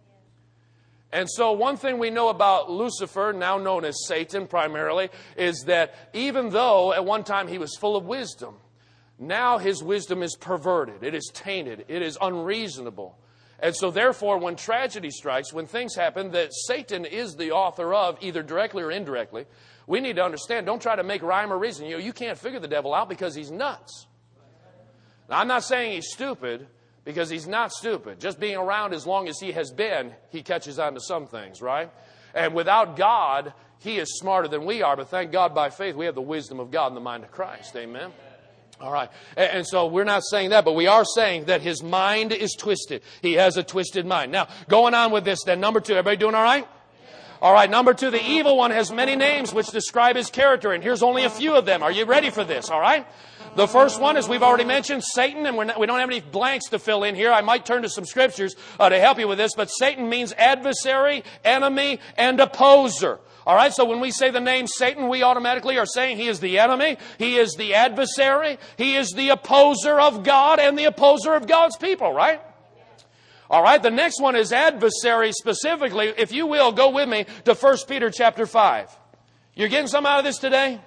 And so one thing we know about Lucifer, now known as Satan primarily, is that even though at one time he was full of wisdom, now his wisdom is perverted. It is tainted. It is unreasonable. And so therefore, when tragedy strikes, when things happen that Satan is the author of, either directly or indirectly, we need to understand, don't try to make rhyme or reason. You can't figure the devil out because he's nuts. Now, I'm not saying he's stupid, because he's not stupid. Just being around as long as he has been, he catches on to some things, right? And without God, he is smarter than we are. But thank God by faith, we have the wisdom of God in the mind of Christ. Amen? All right. And so we're not saying that, but we are saying that his mind is twisted. He has a twisted mind. Now, going on with this then, number 2. Everybody doing all right? All right, number 2, the evil one has many names which describe his character. And here's only a few of them. Are you ready for this? All right? The first one, as we've already mentioned, Satan, and we don't have any blanks to fill in here. I might turn to some scriptures to help you with this, but Satan means adversary, enemy, and opposer. All right, so when we say the name Satan, we automatically are saying he is the enemy, he is the adversary, he is the opposer of God and the opposer of God's people, right? All right, the next one is adversary specifically. If you will, go with me to 1 Peter chapter 5. You're getting some out of this today?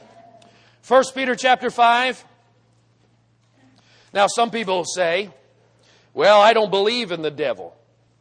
1 Peter chapter 5. Now, some people say, well, I don't believe in the devil.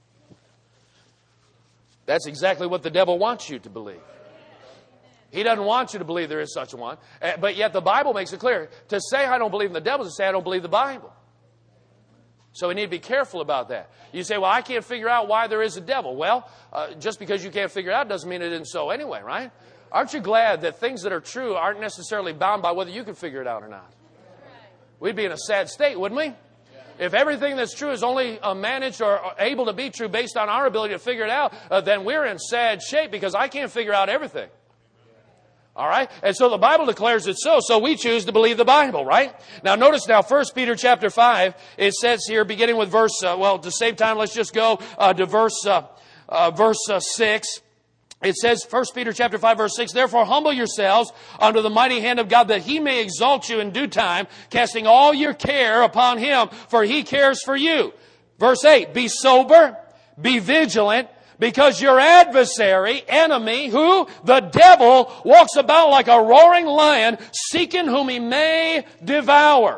That's exactly what the devil wants you to believe. He doesn't want you to believe there is such a one. But yet the Bible makes it clear. To say I don't believe in the devil is to say I don't believe the Bible. So we need to be careful about that. You say, well, I can't figure out why there is a devil. Well, just because you can't figure it out doesn't mean it isn't so anyway, right? Aren't you glad that things that are true aren't necessarily bound by whether you can figure it out or not? We'd be in a sad state, wouldn't we? If everything that's true is only managed or able to be true based on our ability to figure it out, then we're in sad shape because I can't figure out everything. All right? And so the Bible declares it so we choose to believe the Bible, right? Now notice now, 1 Peter chapter 5, it says here, beginning with verse, to save time, let's just go to verse 6. It says, 1 Peter chapter 5, verse 6, therefore humble yourselves under the mighty hand of God, that he may exalt you in due time, casting all your care upon him, for he cares for you. Verse 8, be sober, be vigilant, because your adversary, enemy, who? The devil, walks about like a roaring lion, seeking whom he may devour.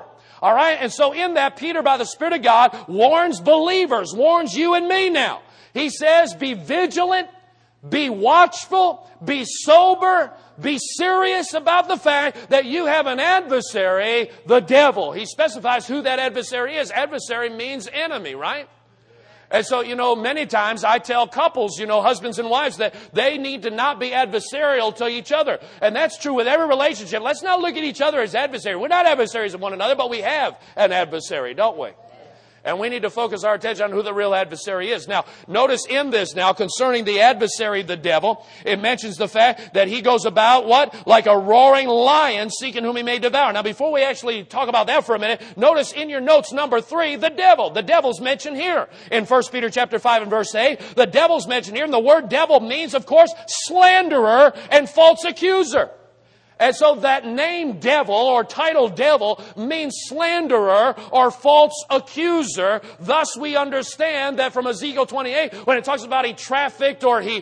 All right? And so in that, Peter, by the Spirit of God, warns believers, warns you and me now. He says, be vigilant, be watchful, be sober, be serious about the fact that you have an adversary, the devil. He specifies who that adversary is. Adversary means enemy, right? And so, many times I tell couples, husbands and wives, that they need to not be adversarial to each other. And that's true with every relationship. Let's not look at each other as adversaries. We're not adversaries of one another, but we have an adversary, don't we? And we need to focus our attention on who the real adversary is. Now, notice in this now, concerning the adversary, the devil, it mentions the fact that he goes about, what? Like a roaring lion seeking whom he may devour. Now, before we actually talk about that for a minute, notice in your notes, number 3, the devil. The devil's mentioned here in 1 Peter chapter 5 and verse 8. The devil's mentioned here, and the word devil means, of course, slanderer and false accuser. And so that name devil or title devil means slanderer or false accuser. Thus we understand that from Ezekiel 28, when it talks about he trafficked or he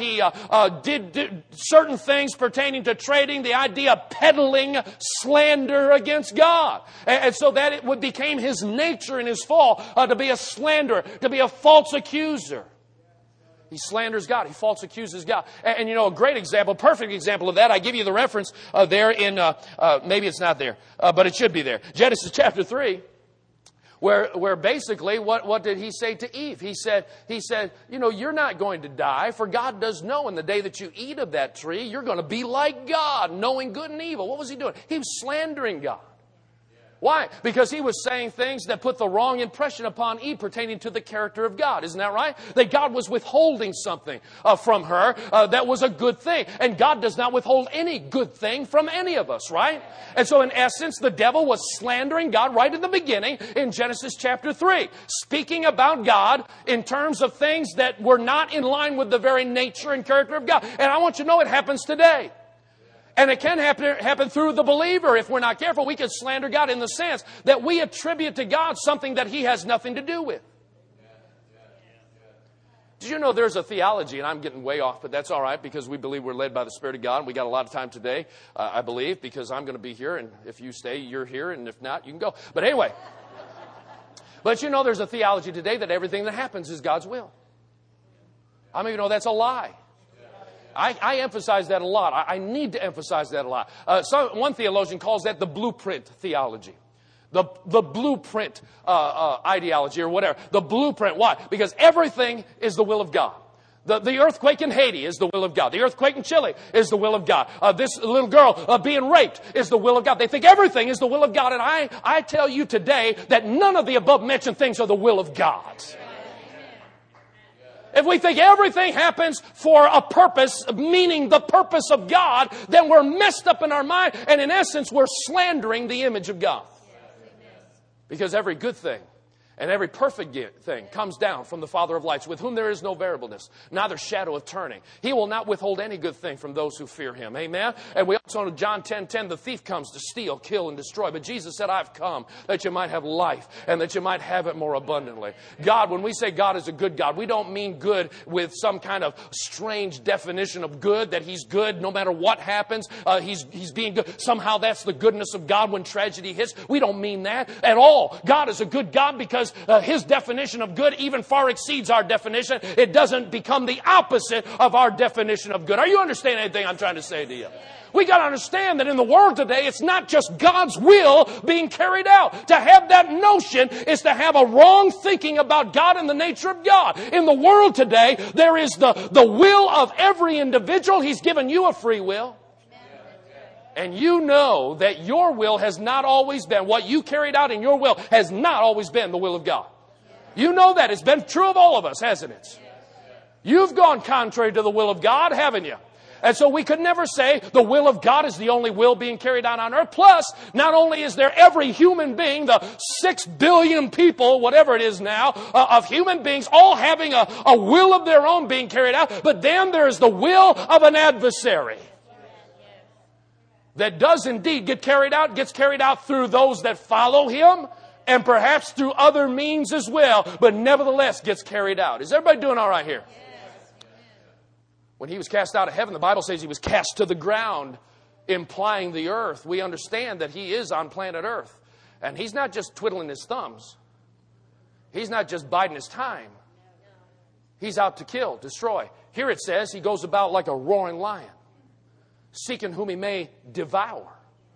did certain things pertaining to trading, the idea of peddling slander against God. And so that it became his nature in his fall to be a slanderer, to be a false accuser. He slanders God. He false accuses God. And a great example, perfect example of that, I give you the reference there in, maybe it's not there, but it should be there. Genesis chapter 3, where basically, what did he say to Eve? He said, you're not going to die, for God does know in the day that you eat of that tree, you're going to be like God, knowing good and evil. What was he doing? He was slandering God. Why? Because he was saying things that put the wrong impression upon Eve pertaining to the character of God. Isn't that right? That God was withholding something from her that was a good thing. And God does not withhold any good thing from any of us, right? And so in essence, the devil was slandering God right in the beginning in Genesis chapter 3. Speaking about God in terms of things that were not in line with the very nature and character of God. And I want you to know it happens today. And it can happen through the believer. If we're not careful, we can slander God in the sense that we attribute to God something that He has nothing to do with. Did you know there's a theology, and I'm getting way off, but that's all right because we believe we're led by the Spirit of God. And we got a lot of time today, I believe, because I'm going to be here. And if you stay, you're here. And if not, you can go. But anyway, but there's a theology today that everything that happens is God's will. I mean, that's a lie. I emphasize that a lot. I need to emphasize that a lot. One theologian calls that the blueprint theology. The blueprint ideology or whatever. The blueprint. Why? Because everything is the will of God. The earthquake in Haiti is the will of God. The earthquake in Chile is the will of God. This little girl being raped is the will of God. They think everything is the will of God. And I tell you today that none of the above mentioned things are the will of God. If we think everything happens for a purpose, meaning the purpose of God, then we're messed up in our mind. And in essence, we're slandering the image of God. Because every good thing and every perfect thing comes down from the Father of lights, with whom there is no variableness, neither shadow of turning. He will not withhold any good thing from those who fear Him. Amen? And we also know John 10:10, the thief comes to steal, kill, and destroy. But Jesus said, I've come that you might have life and that you might have it more abundantly. God, when we say God is a good God, we don't mean good with some kind of strange definition of good, that He's good no matter what happens. He's being good. Somehow that's the goodness of God when tragedy hits. We don't mean that at all. God is a good God because His definition of good even far exceeds our definition. It doesn't become the opposite of our definition of good. Are you understanding anything I'm trying to say to you? We got to understand that in the world today, it's not just God's will being carried out. To have that notion is to have a wrong thinking about God and the nature of God. In the world today, there is the will of every individual. He's given you a free will. And you know that your will has not always been, what you carried out in your will has not always been the will of God. You know that. It's been true of all of us, hasn't it? You've gone contrary to the will of God, haven't you? And so we could never say the will of God is the only will being carried out on earth. Plus, not only is there every human being, the 6 billion people, whatever it is now, of human beings, all having a will of their own being carried out, but then there is the will of an adversary that does indeed gets carried out through those that follow him, and perhaps through other means as well, but nevertheless gets carried out. Is everybody doing all right here? When he was cast out of heaven, the Bible says he was cast to the ground, implying the earth. We understand that he is on planet earth. And he's not just twiddling his thumbs. He's not just biding his time. He's out to kill, destroy. Here it says he goes about like a roaring lion, seeking whom he may devour.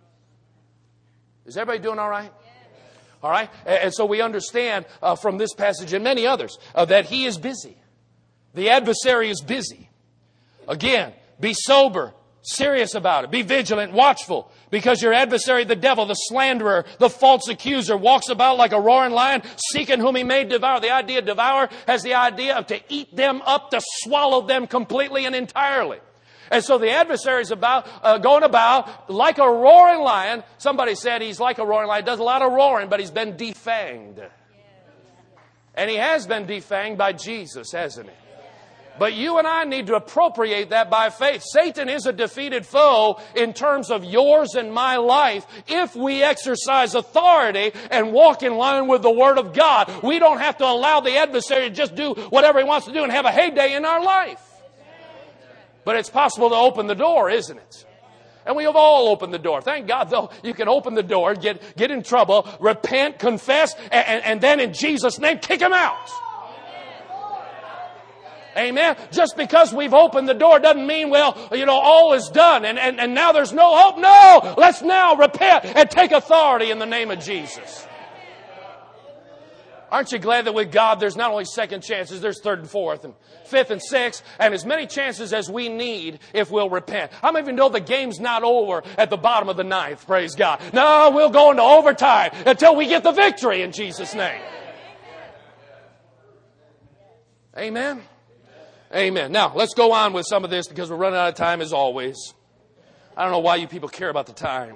Is everybody doing all right? All right? And so we understand from this passage and many others that he is busy. The adversary is busy. Again, be sober, serious about it. Be vigilant, watchful, because your adversary, the devil, the slanderer, the false accuser, walks about like a roaring lion, seeking whom he may devour. The idea of devour has the idea of to eat them up, to swallow them completely and entirely. And so the adversary is going about like a roaring lion. Somebody said he's like a roaring lion. Does a lot of roaring, but he's been defanged. And he has been defanged by Jesus, hasn't he? But you and I need to appropriate that by faith. Satan is a defeated foe in terms of yours and my life if we exercise authority and walk in line with the Word of God. We don't have to allow the adversary to just do whatever he wants to do and have a heyday in our life. But it's possible to open the door, isn't it? And we have all opened the door. Thank God, though, you can open the door, get in trouble, repent, confess, and then in Jesus' name, kick him out. Amen. Just because we've opened the door doesn't mean, well, all is done and now there's no hope. No! Let's now repent and take authority in the name of Jesus. Aren't you glad that with God there's not only second chances, there's third and fourth and fifth and sixth, and as many chances as we need if we'll repent. How many of you know the game's not over at the bottom of the ninth? Praise God. No, we'll go into overtime until we get the victory in Jesus' name. Amen. Amen. Now, let's go on with some of this because we're running out of time as always. I don't know why you people care about the time.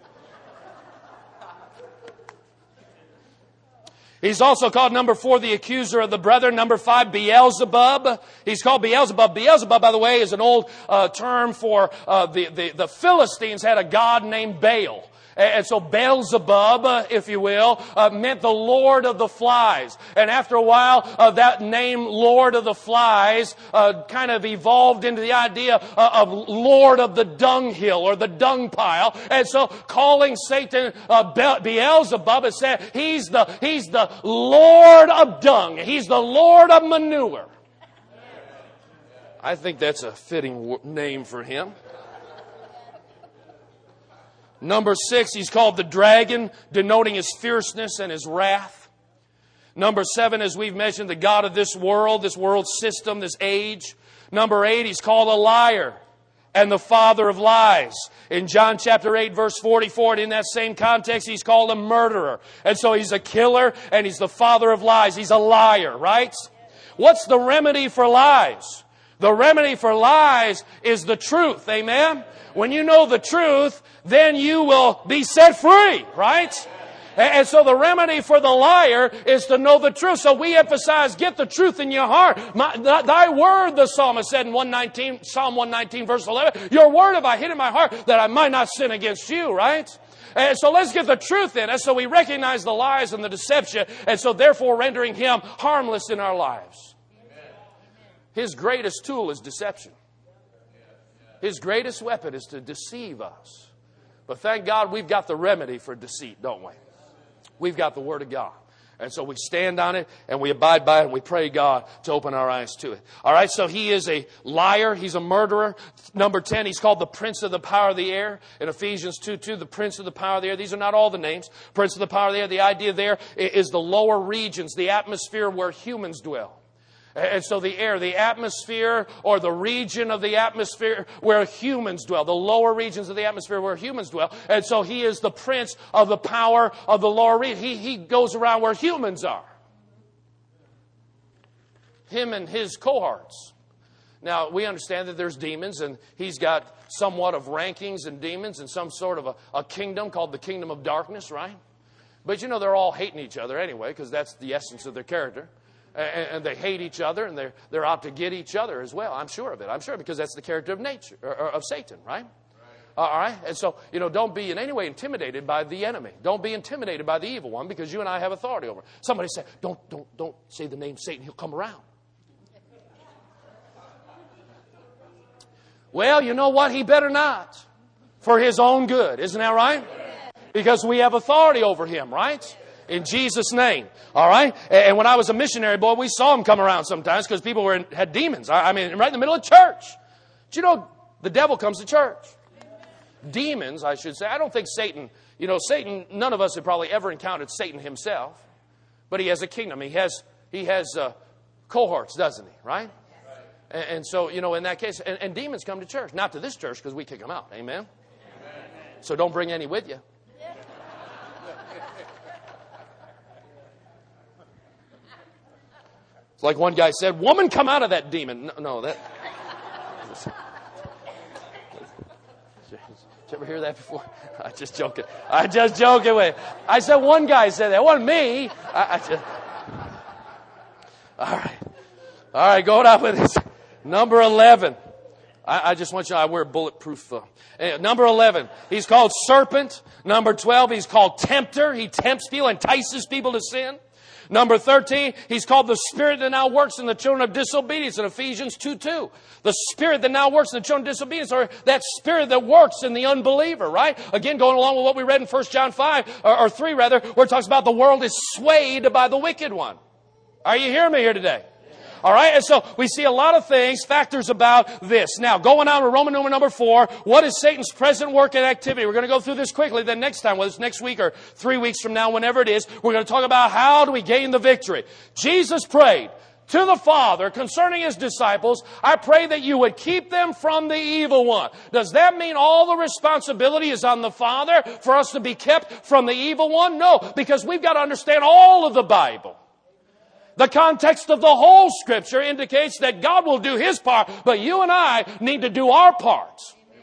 He's also called, number 4, the accuser of the brethren. Number 5, Beelzebub. He's called Beelzebub. Beelzebub, by the way, is an old term for the Philistines had a god named Baal. And so Beelzebub, if you will, meant the Lord of the Flies. And after a while, that name Lord of the Flies kind of evolved into the idea of Lord of the Dunghill or the Dung Pile. And so calling Satan Beelzebub, it said he's the Lord of Dung. He's the Lord of Manure. I think that's a fitting name for him. Number 6, he's called the dragon, denoting his fierceness and his wrath. Number 7, as we've mentioned, the god of this world system, this age. Number 8, he's called a liar and the father of lies. In John chapter 8, verse 44, and in that same context, he's called a murderer. And so he's a killer and he's the father of lies. He's a liar, right? What's the remedy for lies? The remedy for lies is the truth, amen? When you know the truth, then you will be set free, right? And so the remedy for the liar is to know the truth. So we emphasize, get the truth in your heart. Thy word, the psalmist said in Psalm 119, verse 11, your word have I hid in my heart that I might not sin against you, right? And so let's get the truth in us so we recognize the lies and the deception, and so therefore rendering him harmless in our lives. His greatest tool is deception. His greatest weapon is to deceive us. But thank God we've got the remedy for deceit, don't we? We've got the Word of God. And so we stand on it and we abide by it and we pray God to open our eyes to it. All right, so he is a liar. He's a murderer. Number 10, he's called the prince of the power of the air. In Ephesians 2:2, the prince of the power of the air. These are not all the names. Prince of the power of the air. The idea there is the lower regions, the atmosphere where humans dwell. And so the air, the atmosphere, or the region of the atmosphere where humans dwell, the lower regions of the atmosphere where humans dwell. And so he is the prince of the power of the lower region. He goes around where humans are. Him and his cohorts. Now, we understand that there's demons, and he's got somewhat of rankings and demons and some sort of a kingdom called the kingdom of darkness, right? But you know, they're all hating each other anyway, because that's the essence of their character. And they hate each other, and they're out to get each other as well. I'm sure of it. I'm sure because that's the character of nature, or of Satan, right? All right? And so, don't be in any way intimidated by the enemy. Don't be intimidated by the evil one, because you and I have authority over him. Somebody said, don't say the name Satan. He'll come around. Well, you know what? He better not. For his own good. Isn't that right? Because we have authority over him, right? In Jesus' name. All right? And when I was a missionary, boy, we saw him come around sometimes because people had demons. I mean, right in the middle of church. But you know, the devil comes to church. Demons, I should say. I don't think Satan, Satan, none of us have probably ever encountered Satan himself. But he has a kingdom. He has cohorts, doesn't he? Right? And so, in that case, and demons come to church. Not to this church because we kick them out. Amen? So don't bring any with you. It's like one guy said, "Woman, come out of that demon." No, that... Did you ever hear that before? I just joking. Wait. I said one guy said that. It wasn't me. All right, going on with this. Number 11. I just want you to, I wear bulletproof. Number 11, he's called serpent. Number 12, he's called tempter. He tempts people, entices people to sin. Number 13, he's called the spirit that now works in the children of disobedience in Ephesians 2:2. The spirit that now works in the children of disobedience, or that spirit that works in the unbeliever, right? Again, going along with what we read in 1 John 5, or 3 rather, where it talks about the world is swayed by the wicked one. Are you hearing me here today? All right, and so we see a lot of things, factors about this. Now, going on to Roman number 4, what is Satan's present work and activity? We're going to go through this quickly. Then next time, whether it's next week or 3 weeks from now, whenever it is, we're going to talk about how do we gain the victory. Jesus prayed to the Father concerning His disciples, "I pray that you would keep them from the evil one." Does that mean all the responsibility is on the Father for us to be kept from the evil one? No, because we've got to understand all of the Bible. The context of the whole Scripture indicates that God will do His part, but you and I need to do our part.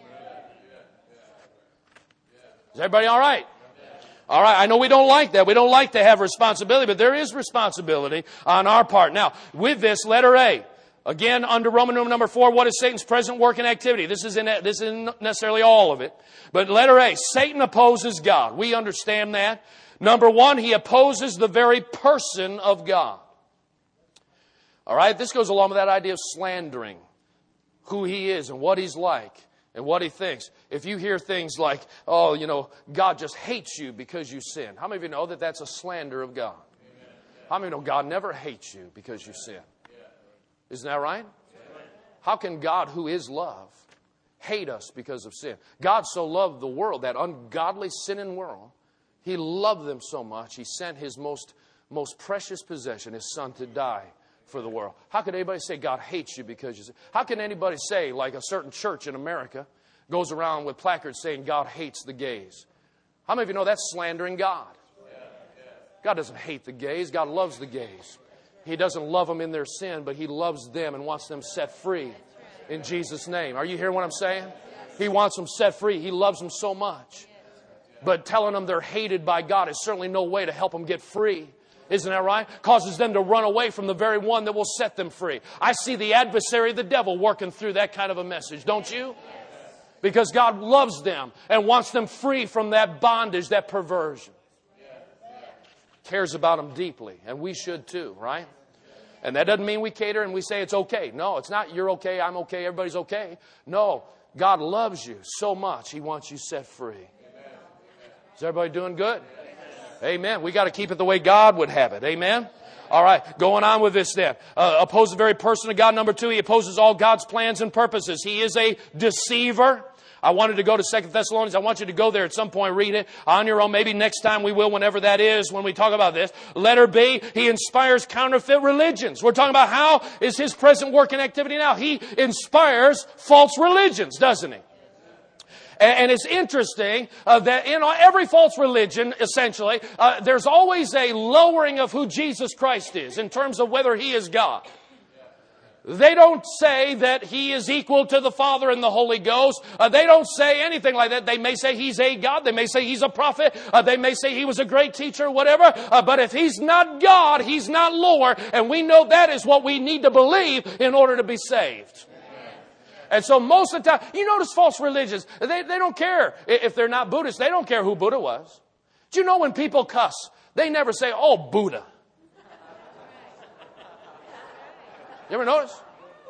Is everybody all right? All right, I know we don't like that. We don't like to have responsibility, but there is responsibility on our part. Now, with this, letter A. Again, under Roman number 4, what is Satan's present work and activity? This isn't necessarily all of it. But letter A, Satan opposes God. We understand that. Number 1, he opposes the very person of God. All right, this goes along with that idea of slandering who He is and what He's like and what He thinks. If you hear things like, God just hates you because you sin. How many of you know that that's a slander of God? How many know God never hates you because you sin? Isn't that right? How can God, who is love, hate us because of sin? God so loved the world, that ungodly, sinning world. He loved them so much, He sent His most precious possession, His Son, to die for the world. How could anybody say God hates you because you sin? How can anybody say, like a certain church in America goes around with placards saying God hates the gays? How many of you know that's slandering God? God doesn't hate the gays. God loves the gays. He doesn't love them in their sin, but He loves them and wants them set free in Jesus' name. Are you hearing what I'm saying? He wants them set free. He loves them so much. But telling them they're hated by God is certainly no way to help them get free. Isn't that right? Causes them to run away from the very one that will set them free. I see the adversary, the devil, working through that kind of a message, don't you? Because God loves them and wants them free from that bondage, that perversion. Cares about them deeply, and we should too, right? And that doesn't mean we cater and we say it's okay. No, it's not you're okay, I'm okay, everybody's okay. No, God loves you so much, He wants you set free. Is everybody doing good? Amen. We got to keep it the way God would have it. Amen. All right. Going on with this then. Oppose the very person of God. Number 2, he opposes all God's plans and purposes. He is a deceiver. I wanted to go to 2 Thessalonians. I want you to go there at some point, read it on your own. Maybe next time we will, whenever that is, when we talk about this. Letter B, he inspires counterfeit religions. We're talking about how is his present work and activity now. He inspires false religions, doesn't he? And it's interesting that in every false religion, essentially, there's always a lowering of who Jesus Christ is in terms of whether He is God. They don't say that He is equal to the Father and the Holy Ghost. They don't say anything like that. They may say He's a God. They may say He's a prophet. They may say He was a great teacher, whatever. But if He's not God, He's not Lord. And we know that is what we need to believe in order to be saved. And so most of the time, you notice false religions, they don't care if they're not Buddhists. They don't care who Buddha was. Do you know when people cuss, they never say, "Oh, Buddha." You ever notice?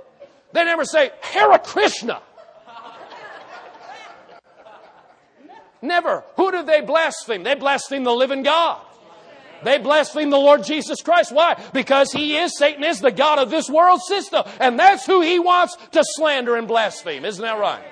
They never say, "Hare Krishna." Never. Who did they blaspheme? They blasphemed the living God. They blaspheme the Lord Jesus Christ. Why? Because Satan is the God of this world system. And that's who he wants to slander and blaspheme. Isn't that right?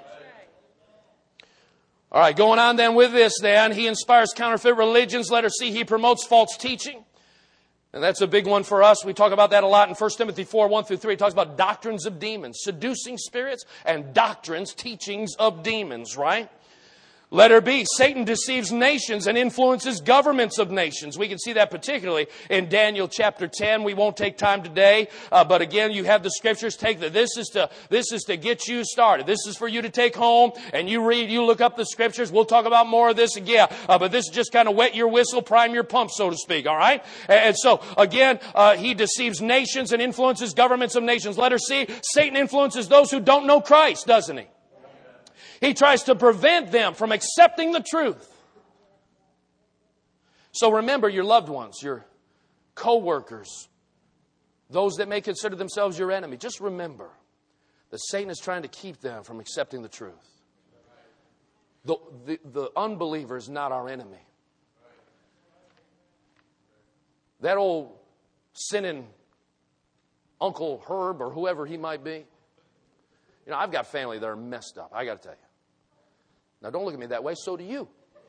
All right, going on then with this then. He inspires counterfeit religions. Letter C, he promotes false teaching. And that's a big one for us. We talk about that a lot in 1 Timothy 4, 1 through 3. It talks about doctrines of demons, seducing spirits, and doctrines, teachings of demons, right? Letter B, Satan deceives nations and influences governments of nations. We can see that particularly in Daniel chapter 10. We won't take time today, but again, you have the scriptures. Take that. This is to get you started. This is for you to take home and you read, you look up the scriptures. We'll talk about more of this again, but this is just kind of wet your whistle, prime your pump, so to speak. All right. And so again, he deceives nations and influences governments of nations. Letter C, Satan influences those who don't know Christ, doesn't he? He tries to prevent them from accepting the truth. So remember your loved ones, your co-workers, those that may consider themselves your enemy. Just remember that Satan is trying to keep them from accepting the truth. The unbeliever is not our enemy. That old sinning Uncle Herb or whoever he might be. You know, I've got family that are messed up. I got to tell you. Now, don't look at me that way. So do you.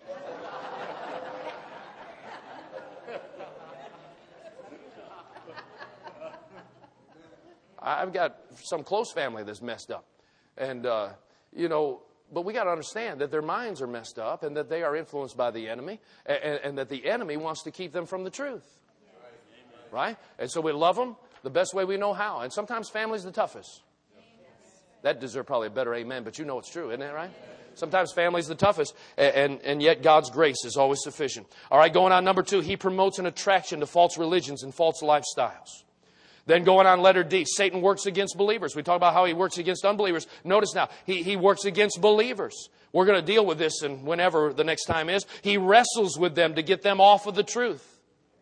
I've got some close family that's messed up. And, you know, but we got to understand that their minds are messed up and that they are influenced by the enemy and that the enemy wants to keep them from the truth. Right? And so we love them the best way we know how. And sometimes family's the toughest. That deserves probably a better amen, but you know it's true, isn't that right? Sometimes family's the toughest, and yet God's grace is always sufficient. All right, going on number 2, he promotes an attraction to false religions and false lifestyles. Then going on letter D, Satan works against believers. We talk about how he works against unbelievers. Notice now, he works against believers. We're going to deal with this, and whenever the next time is, he wrestles with them to get them off of the truth.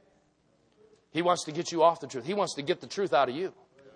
He wants to get you off the truth. He wants to get the truth out of you.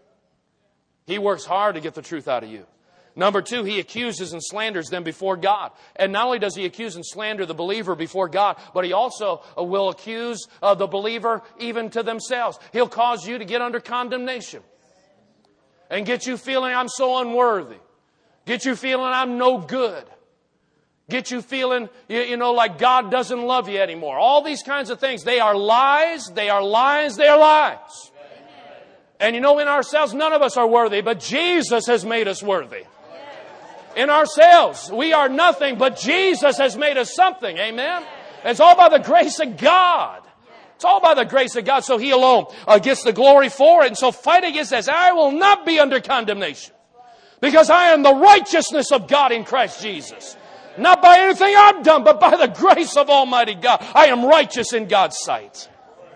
He works hard to get the truth out of you. Number 2, he accuses and slanders them before God. And not only does he accuse and slander the believer before God, but he also will accuse the believer even to themselves. He'll cause you to get under condemnation and get you feeling I'm so unworthy. Get you feeling I'm no good. Get you feeling, you know, like God doesn't love you anymore. All these kinds of things. They are lies. They are lies. They are lies. And you know, in ourselves, none of us are worthy, but Jesus has made us worthy. In ourselves, we are nothing, but Jesus has made us something. Amen? It's all by the grace of God. It's all by the grace of God. So He alone gets the glory for it. And so fight against this. I will not be under condemnation because I am the righteousness of God in Christ Jesus. Not by anything I've done, but by the grace of Almighty God. I am righteous in God's sight.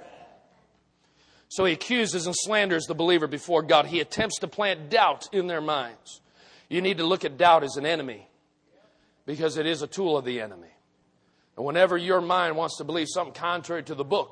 So he accuses and slanders the believer before God. He attempts to plant doubt in their minds. You need to look at doubt as an enemy because it is a tool of the enemy. And whenever your mind wants to believe something contrary to the book,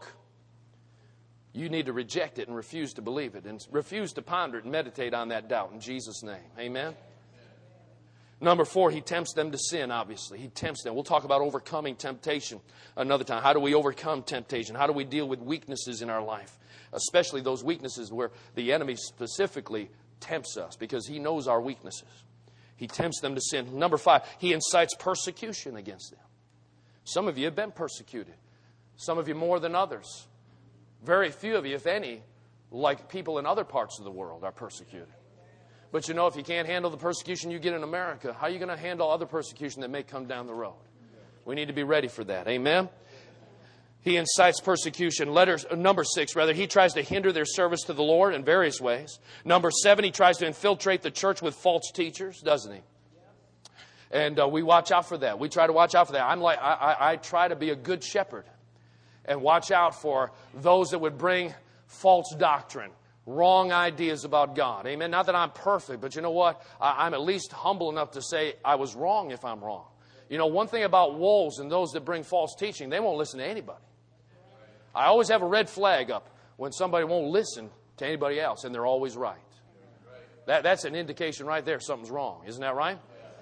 you need to reject it and refuse to believe it and refuse to ponder it and meditate on that doubt in Jesus' name. Amen? Number 4, he tempts them to sin, obviously. He tempts them. We'll talk about overcoming temptation another time. How do we overcome temptation? How do we deal with weaknesses in our life? Especially those weaknesses where the enemy specifically tempts us because he knows our weaknesses. He tempts them to sin. Number 5, he incites persecution against them. Some of you have been persecuted. Some of you more than others. Very few of you, if any, like people in other parts of the world, are persecuted. But you know, if you can't handle the persecution you get in America, how are you going to handle other persecution that may come down the road? We need to be ready for that. Amen? He incites persecution. Number 6, he tries to hinder their service to the Lord in various ways. Number 7, he tries to infiltrate the church with false teachers, doesn't he? And we watch out for that. We try to watch out for that. I try to be a good shepherd and watch out for those that would bring false doctrine, wrong ideas about God. Amen. Not that I'm perfect, but you know what? I'm at least humble enough to say I was wrong if I'm wrong. You know, one thing about wolves and those that bring false teaching, they won't listen to anybody. I always have a red flag up when somebody won't listen to anybody else, and they're always right. That's an indication right there something's wrong. Isn't that right?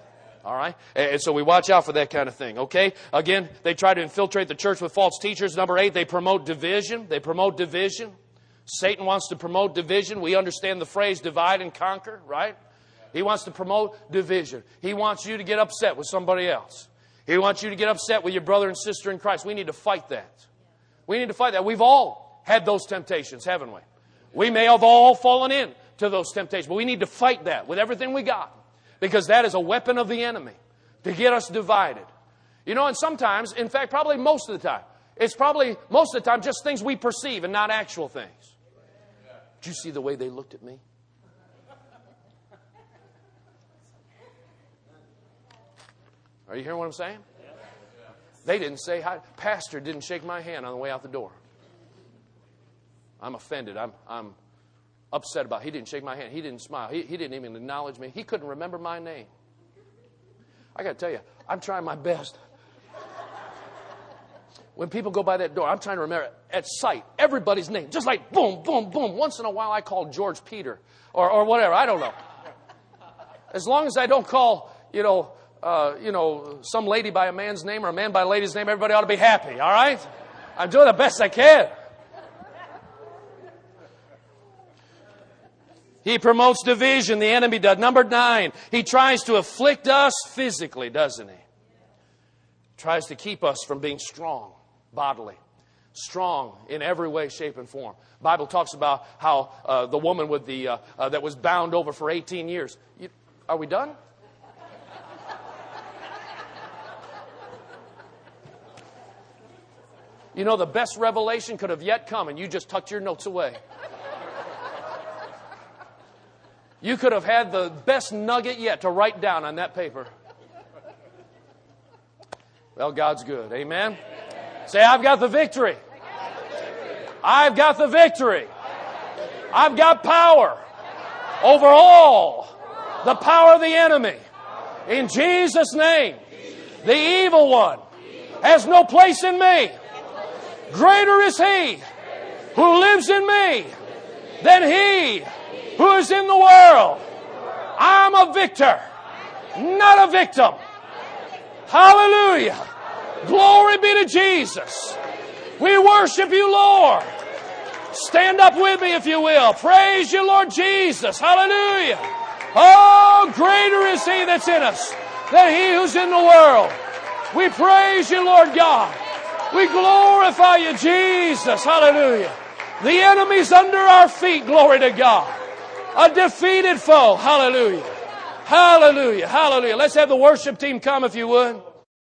All right? And so we watch out for that kind of thing, okay? Again, they try to infiltrate the church with false teachers. Number 8, they promote division. They promote division. Satan wants to promote division. We understand the phrase divide and conquer, right? He wants to promote division. He wants you to get upset with somebody else. He wants you to get upset with your brother and sister in Christ. We need to fight that. We need to fight that. We've all had those temptations, haven't we? We may have all fallen into those temptations, but we need to fight that with everything we got. Because that is a weapon of the enemy to get us divided. You know, and sometimes, in fact, probably most of the time, it's probably most of the time just things we perceive and not actual things. Did you see the way they looked at me? Are you hearing what I'm saying? They didn't say hi. Pastor didn't shake my hand on the way out the door. I'm offended. I'm upset about it. He didn't shake my hand. He didn't smile. He didn't even acknowledge me. He couldn't remember my name. I got to tell you, I'm trying my best. When people go by that door, I'm trying to remember at sight everybody's name. Just like boom, boom, boom. Once in a while I call George Peter or whatever. I don't know. As long as I don't call, some lady by a man's name or a man by a lady's name, everybody ought to be happy, all right? I'm doing the best I can. He promotes division, the enemy does. Number 9, he tries to afflict us physically, doesn't he? Tries to keep us from being strong bodily. Strong in every way, shape, and form. The Bible talks about how the woman with the that was bound over for 18 years. Are we done? You know, the best revelation could have yet come, and you just tucked your notes away. You could have had the best nugget yet to write down on that paper. Well, God's good. Amen? Amen. Say, I've got the victory. I've got the victory. I've got power over all the power of the enemy. In Jesus' name, the evil one has no place in me. Greater is He who lives in me than he who is in the world. I'm a victor, not a victim. Hallelujah. Glory be to Jesus. We worship you, Lord. Stand up with me if you will. Praise you, Lord Jesus. Hallelujah. Oh, greater is He that's in us than he who's in the world. We praise you, Lord God. We glorify you, Jesus. Hallelujah. The enemy's under our feet. Glory to God. A defeated foe. Hallelujah. Hallelujah. Hallelujah. Let's have the worship team come if you would.